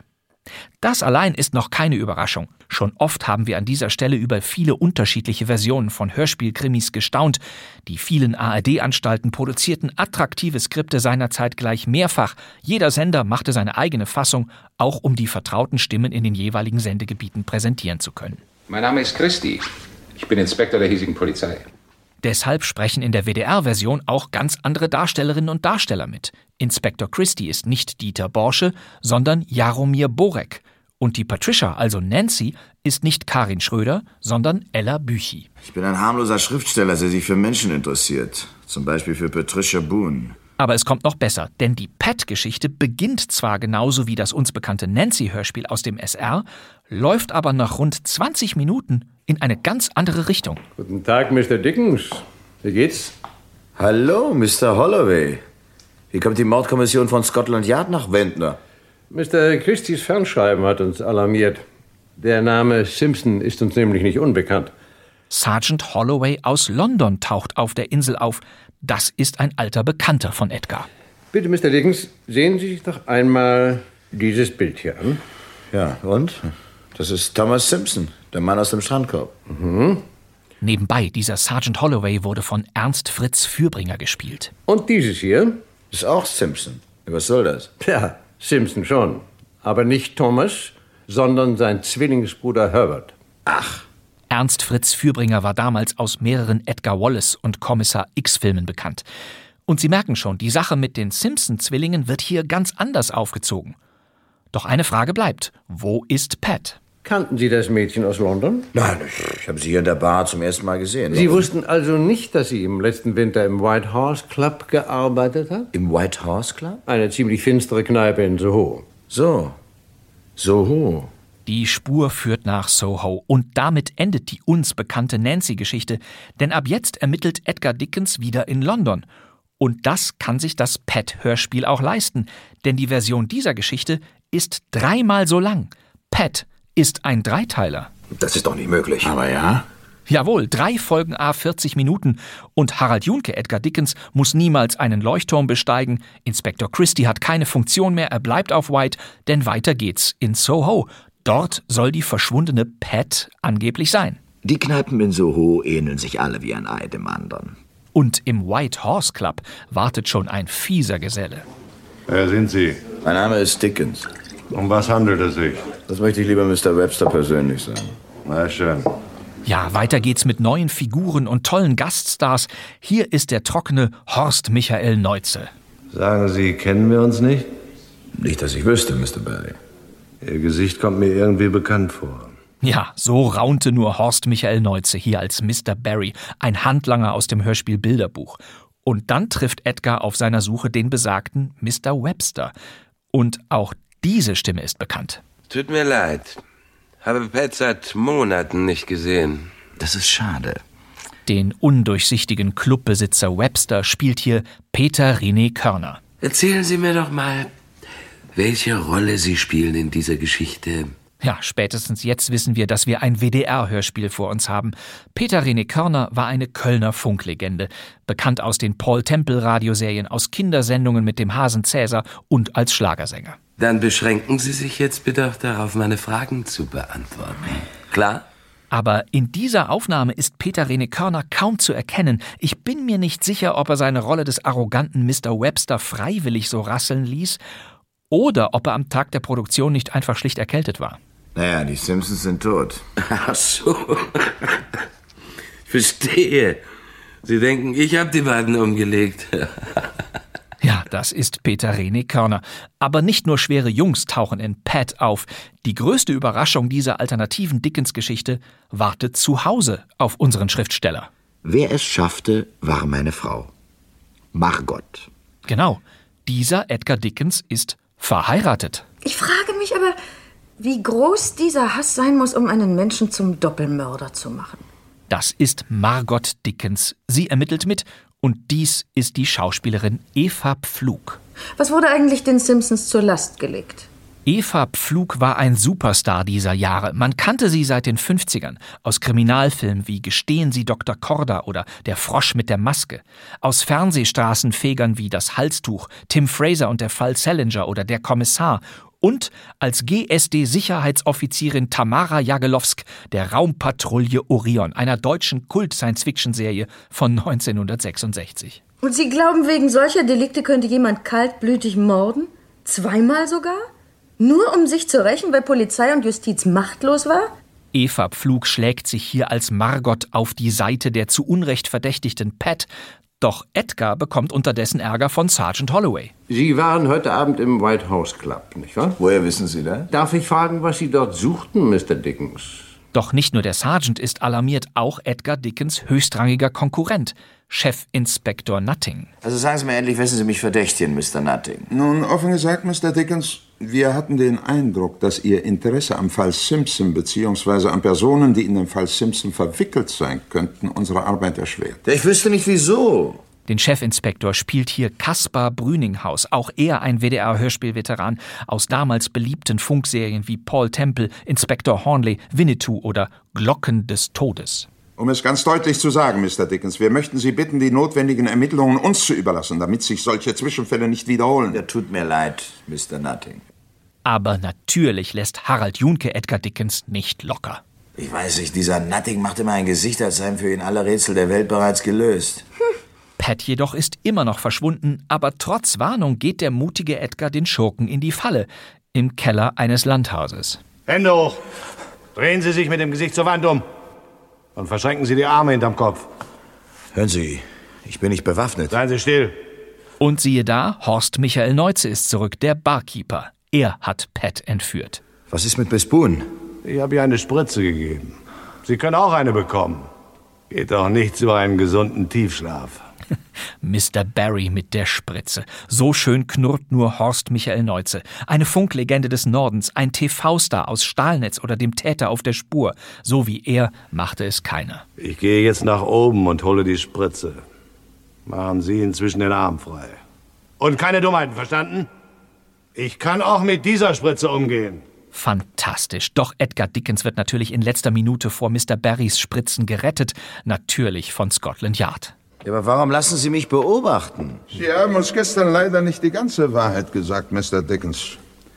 S2: Das allein ist noch keine Überraschung. Schon oft haben wir an dieser Stelle über viele unterschiedliche Versionen von Hörspielkrimis gestaunt. Die vielen ARD-Anstalten produzierten attraktive Skripte seinerzeit gleich mehrfach. Jeder Sender machte seine eigene Fassung, auch um die vertrauten Stimmen in den jeweiligen Sendegebieten präsentieren zu können.
S11: Mein Name ist Christi. Ich bin Inspektor der hiesigen Polizei.
S2: Deshalb sprechen in der WDR-Version auch ganz andere Darstellerinnen und Darsteller mit. Inspektor Christie ist nicht Dieter Borsche, sondern Jaromir Borek. Und die Patricia, also Nancy, ist nicht Karin Schröder, sondern Ella Büchi.
S10: Ich bin ein harmloser Schriftsteller, der sich für Menschen interessiert. Zum Beispiel für Patricia Boone.
S2: Aber es kommt noch besser, denn die Pat-Geschichte beginnt zwar genauso wie das uns bekannte Nancy-Hörspiel aus dem SR, läuft aber nach rund 20 Minuten in eine ganz andere Richtung.
S22: Guten Tag, Mr. Dickens. Wie geht's?
S10: Hallo, Mr. Holloway. Wie kommt die Mordkommission von Scotland Yard nach Wendner?
S22: Mr. Christies Fernschreiben hat uns alarmiert. Der Name Simpson ist uns nämlich nicht unbekannt.
S2: Sergeant Holloway aus London taucht auf der Insel auf. Das ist ein alter Bekannter von Edgar.
S22: Bitte, Mr. Dickens, sehen Sie sich doch einmal dieses Bild hier an.
S10: Ja, und? Das ist Thomas Simpson, der Mann aus dem Strandkorb.
S22: Mhm.
S2: Nebenbei, dieser Sergeant Holloway wurde von Ernst Fritz Fürbringer gespielt.
S22: Und dieses hier?
S10: Ist auch Simpson. Was soll das?
S22: Ja, Simpson schon. Aber nicht Thomas, sondern sein Zwillingsbruder Herbert.
S10: Ach.
S2: Ernst Fritz Fürbringer war damals aus mehreren Edgar Wallace und Kommissar X-Filmen bekannt. Und Sie merken schon, die Sache mit den Simpson-Zwillingen wird hier ganz anders aufgezogen. Doch eine Frage bleibt. Wo ist Pat?
S22: Kannten Sie das Mädchen aus London?
S10: Nein, ich habe sie hier in der Bar zum ersten Mal gesehen.
S22: Sie wussten also nicht, dass sie im letzten Winter im White Horse Club gearbeitet hat?
S10: Im White Horse Club?
S22: Eine ziemlich finstere Kneipe in Soho.
S10: Soho.
S2: Die Spur führt nach Soho und damit endet die uns bekannte Nancy-Geschichte, denn ab jetzt ermittelt Edgar Dickens wieder in London. Und das kann sich das Pat-Hörspiel auch leisten, denn die Version dieser Geschichte ist 3-mal so lang. Pat ist ein Dreiteiler.
S10: Das ist doch nicht möglich. Aber ja.
S2: Jawohl, 3 Folgen à 40 Minuten. Und Harald Juhnke, Edgar Dickens, muss niemals einen Leuchtturm besteigen. Inspektor Christie hat keine Funktion mehr, er bleibt auf White, denn weiter geht's in Soho. Dort soll die verschwundene Pat angeblich sein.
S10: Die Kneipen in Soho ähneln sich alle wie ein Ei dem anderen.
S2: Und im White Horse Club wartet schon ein fieser Geselle.
S23: Wer sind Sie?
S10: Mein Name ist Dickens.
S23: Um was handelt es sich?
S10: Das möchte ich lieber Mr. Webster persönlich sagen.
S23: Na schön.
S2: Ja, weiter geht's mit neuen Figuren und tollen Gaststars. Hier ist der trockene Horst Michael Neutze.
S23: Sagen Sie, kennen wir uns nicht?
S10: Nicht, dass ich wüsste, Mr. Barry.
S23: Ihr Gesicht kommt mir irgendwie bekannt vor.
S2: Ja, so raunte nur Horst Michael Neutze hier als Mr. Barry, ein Handlanger aus dem Hörspiel Bilderbuch. Und dann trifft Edgar auf seiner Suche den besagten Mr. Webster. Und auch diese Stimme ist bekannt.
S24: Tut mir leid. Habe Pat seit Monaten nicht gesehen.
S10: Das ist schade.
S2: Den undurchsichtigen Clubbesitzer Webster spielt hier Peter René Körner.
S24: Erzählen Sie mir doch mal, welche Rolle Sie spielen in dieser Geschichte.
S2: Ja, spätestens jetzt wissen wir, dass wir ein WDR-Hörspiel vor uns haben. Peter René Körner war eine Kölner Funklegende, bekannt aus den Paul-Tempel-Radioserien, aus Kindersendungen mit dem Hasen Cäsar und als Schlagersänger.
S24: Dann beschränken Sie sich jetzt bitte auch darauf, meine Fragen zu beantworten. Klar?
S2: Aber in dieser Aufnahme ist Peter René Körner kaum zu erkennen. Ich bin mir nicht sicher, ob er seine Rolle des arroganten Mr. Webster freiwillig so rasseln ließ oder ob er am Tag der Produktion nicht einfach schlicht erkältet war.
S10: Naja, die Simpsons sind tot.
S24: Ach so. Verstehe. Sie denken, ich habe die beiden umgelegt.
S2: Ja, das ist Peter René Körner. Aber nicht nur schwere Jungs tauchen in Pat auf. Die größte Überraschung dieser alternativen Dickens-Geschichte wartet zu Hause auf unseren Schriftsteller.
S10: Wer es schaffte, war meine Frau. Margot.
S2: Genau. Dieser Edgar Dickens ist verheiratet.
S6: Ich frage mich aber, wie groß dieser Hass sein muss, um einen Menschen zum Doppelmörder zu machen.
S2: Das ist Margot Dickens. Sie ermittelt mit. Und dies ist die Schauspielerin Eva Pflug.
S6: Was wurde eigentlich den Simpsons zur Last gelegt?
S2: Eva Pflug war ein Superstar dieser Jahre. Man kannte sie seit den 50ern. Aus Kriminalfilmen wie Gestehen Sie Dr. Korda oder Der Frosch mit der Maske. Aus Fernsehstraßenfegern wie Das Halstuch, Tim Fraser und der Fall Salinger oder Der Kommissar. Und als GSD-Sicherheitsoffizierin Tamara Jagelowsk der Raumpatrouille Orion, einer deutschen Kult-Science-Fiction-Serie von 1966.
S6: Und Sie glauben, wegen solcher Delikte könnte jemand kaltblütig morden? 2-mal sogar? Nur um sich zu rächen, weil Polizei und Justiz machtlos war?
S2: Eva Pflug schlägt sich hier als Margot auf die Seite der zu Unrecht verdächtigten Pat. Doch Edgar bekommt unterdessen Ärger von Sergeant Holloway.
S22: Sie waren heute Abend im White House Club, nicht wahr?
S9: Woher wissen Sie das?
S22: Darf ich fragen, was Sie dort suchten, Mr. Dickens?
S2: Doch nicht nur der Sergeant ist alarmiert, auch Edgar Dickens höchstrangiger Konkurrent, Chefinspektor Nutting.
S10: Also sagen Sie mir endlich, wessen Sie mich verdächtigen, Mr. Nutting?
S9: Nun, offen gesagt, Mr. Dickens, wir hatten den Eindruck, dass Ihr Interesse am Fall Simpson bzw. an Personen, die in den Fall Simpson verwickelt sein könnten, unsere Arbeit erschwert.
S10: Ich wüsste nicht, wieso.
S2: Den Chefinspektor spielt hier Kaspar Brüninghaus, auch er ein WDR-Hörspielveteran aus damals beliebten Funkserien wie Paul Temple, Inspektor Hornley, Winnetou oder Glocken des Todes.
S9: Um es ganz deutlich zu sagen, Mr. Dickens, wir möchten Sie bitten, die notwendigen Ermittlungen uns zu überlassen, damit sich solche Zwischenfälle nicht wiederholen.
S10: Ja, tut mir leid, Mr. Nutting.
S2: Aber natürlich lässt Harald Junke Edgar Dickens nicht locker.
S10: Ich weiß nicht, dieser Nutting macht immer ein Gesicht, als seien für ihn alle Rätsel der Welt bereits gelöst.
S2: Pat jedoch ist immer noch verschwunden, aber trotz Warnung geht der mutige Edgar den Schurken in die Falle, im Keller eines Landhauses.
S23: Hände hoch! Drehen Sie sich mit dem Gesicht zur Wand um und verschränken Sie die Arme hinterm Kopf.
S10: Hören Sie, ich bin nicht bewaffnet.
S23: Seien Sie still.
S2: Und siehe da, Horst Michael Neuze ist zurück, der Barkeeper. Er hat Pat entführt.
S10: Was ist mit Miss Boone?
S23: Ich habe ihr eine Spritze gegeben. Sie können auch eine bekommen. Geht doch nichts über einen gesunden Tiefschlaf.
S2: Mr. Barry mit der Spritze. So schön knurrt nur Horst Michael Neuze. Eine Funklegende des Nordens, ein TV-Star aus Stahlnetz oder dem Täter auf der Spur. So wie er machte es keiner.
S23: Ich gehe jetzt nach oben und hole die Spritze. Machen Sie inzwischen den Arm frei. Und keine Dummheiten, verstanden? Ich kann auch mit dieser Spritze umgehen.
S2: Fantastisch. Doch Edgar Dickens wird natürlich in letzter Minute vor Mr. Barrys Spritzen gerettet. Natürlich von Scotland Yard.
S10: Ja, aber warum lassen Sie mich beobachten?
S9: Sie haben uns gestern leider nicht die ganze Wahrheit gesagt, Mr. Dickens.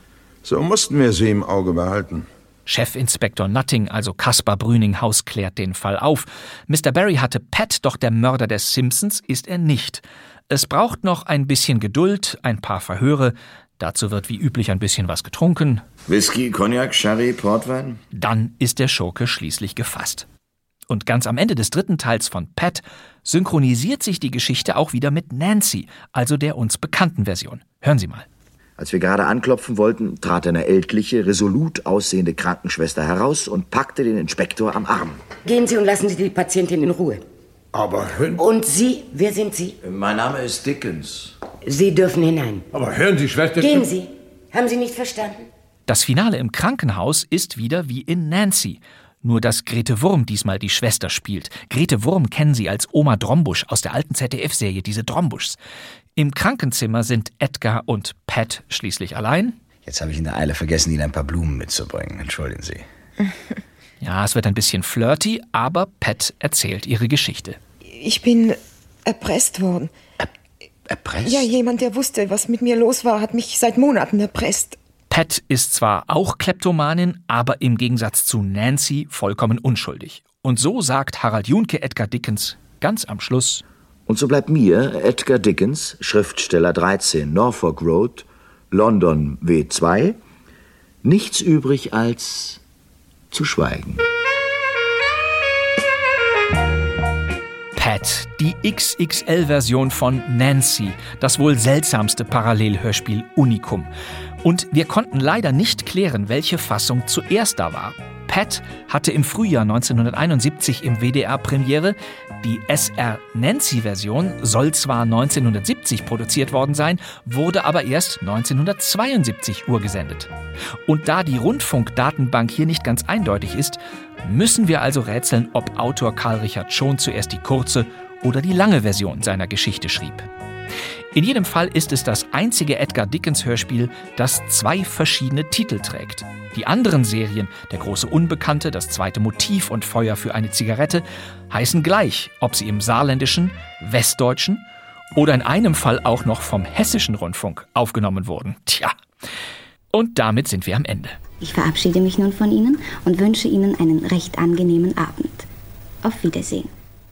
S9: So mussten wir Sie im Auge behalten.
S2: Chefinspektor Nutting, also Kaspar Brüninghaus, klärt den Fall auf. Mr. Barry hatte Pat, doch der Mörder des Simpsons ist er nicht. Es braucht noch ein bisschen Geduld, ein paar Verhöre. Dazu wird wie üblich ein bisschen was getrunken.
S10: Whisky, Cognac, Sherry, Portwein?
S2: Dann ist der Schurke schließlich gefasst. Und ganz am Ende des 3. Teils von Pat synchronisiert sich die Geschichte auch wieder mit Nancy, also der uns bekannten Version. Hören Sie mal.
S10: Als wir gerade anklopfen wollten, trat eine ältliche, resolut aussehende Krankenschwester heraus und packte den Inspektor am Arm.
S3: Gehen Sie und lassen Sie die Patientin in Ruhe.
S9: Aber hören...
S3: Und Sie? Wer sind Sie?
S10: Mein Name ist Dickens.
S3: Sie dürfen hinein.
S22: Aber hören Sie, Schwester...
S3: Gehen Sie. Haben Sie nicht verstanden?
S2: Das Finale im Krankenhaus ist wieder wie in Nancy. Nur dass Grete Wurm diesmal die Schwester spielt. Grete Wurm kennen Sie als Oma Drombusch aus der alten ZDF-Serie, diese Drombuschs. Im Krankenzimmer sind Edgar und Pat schließlich allein.
S10: Jetzt habe ich in der Eile vergessen, Ihnen ein paar Blumen mitzubringen. Entschuldigen Sie.
S2: Ja, es wird ein bisschen flirty, aber Pat erzählt ihre Geschichte.
S6: Ich bin erpresst worden.
S10: Erpresst?
S6: Ja, jemand, der wusste, was mit mir los war, hat mich seit Monaten erpresst.
S2: Pat ist zwar auch Kleptomanin, aber im Gegensatz zu Nancy vollkommen unschuldig. Und so sagt Harald Junke Edgar Dickens ganz am Schluss:
S10: Und so bleibt mir, Edgar Dickens, Schriftsteller 13 Norfolk Road, London W2, nichts übrig als zu schweigen.
S2: Pat, die XXL-Version von Nancy, das wohl seltsamste Parallelhörspiel Unikum. Und wir konnten leider nicht klären, welche Fassung zuerst da war. Pat hatte im Frühjahr 1971 im WDR Premiere. Die SR-Nancy-Version soll zwar 1970 produziert worden sein, wurde aber erst 1972 urgesendet. Und da die Rundfunkdatenbank hier nicht ganz eindeutig ist, müssen wir also rätseln, ob Autor Karl Richard Schon zuerst die kurze oder die lange Version seiner Geschichte schrieb. In jedem Fall ist es das einzige Edgar Dickens-Hörspiel, das 2 verschiedene Titel trägt. Die anderen Serien, Der große Unbekannte, Das zweite Motiv und Feuer für eine Zigarette, heißen gleich, ob sie im saarländischen, westdeutschen oder in einem Fall auch noch vom hessischen Rundfunk aufgenommen wurden. Tja. Und damit sind wir am Ende.
S4: Ich verabschiede mich nun von Ihnen und wünsche Ihnen einen recht angenehmen Abend. Auf Wiedersehen.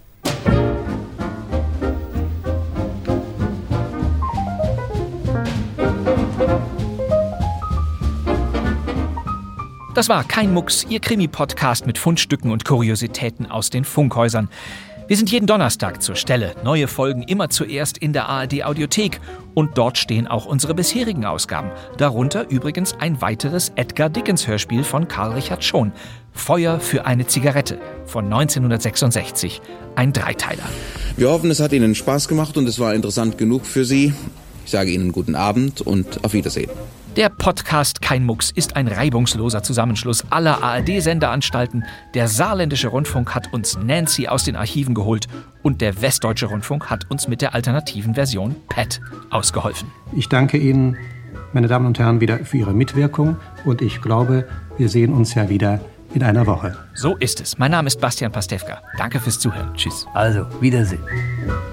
S2: Das war Kein Mucks, Ihr Krimi-Podcast mit Fundstücken und Kuriositäten aus den Funkhäusern. Wir sind jeden Donnerstag zur Stelle. Neue Folgen immer zuerst in der ARD-Audiothek. Und dort stehen auch unsere bisherigen Ausgaben. Darunter übrigens ein weiteres Edgar-Dickens-Hörspiel von Karl Richard Schohn. Feuer für eine Zigarette von 1966. Ein Dreiteiler.
S12: Wir hoffen, es hat Ihnen Spaß gemacht und es war interessant genug für Sie. Ich sage Ihnen guten Abend und auf Wiedersehen.
S2: Der Podcast Kein Mucks ist ein reibungsloser Zusammenschluss aller ARD-Sendeanstalten. Der Saarländische Rundfunk hat uns Nancy aus den Archiven geholt und der Westdeutsche Rundfunk hat uns mit der alternativen Version Pat ausgeholfen.
S13: Ich danke Ihnen, meine Damen und Herren, wieder für Ihre Mitwirkung und ich glaube, wir sehen uns ja wieder in einer Woche.
S2: So ist es. Mein Name ist Bastian Pastewka. Danke fürs Zuhören. Tschüss.
S14: Also, Wiedersehen.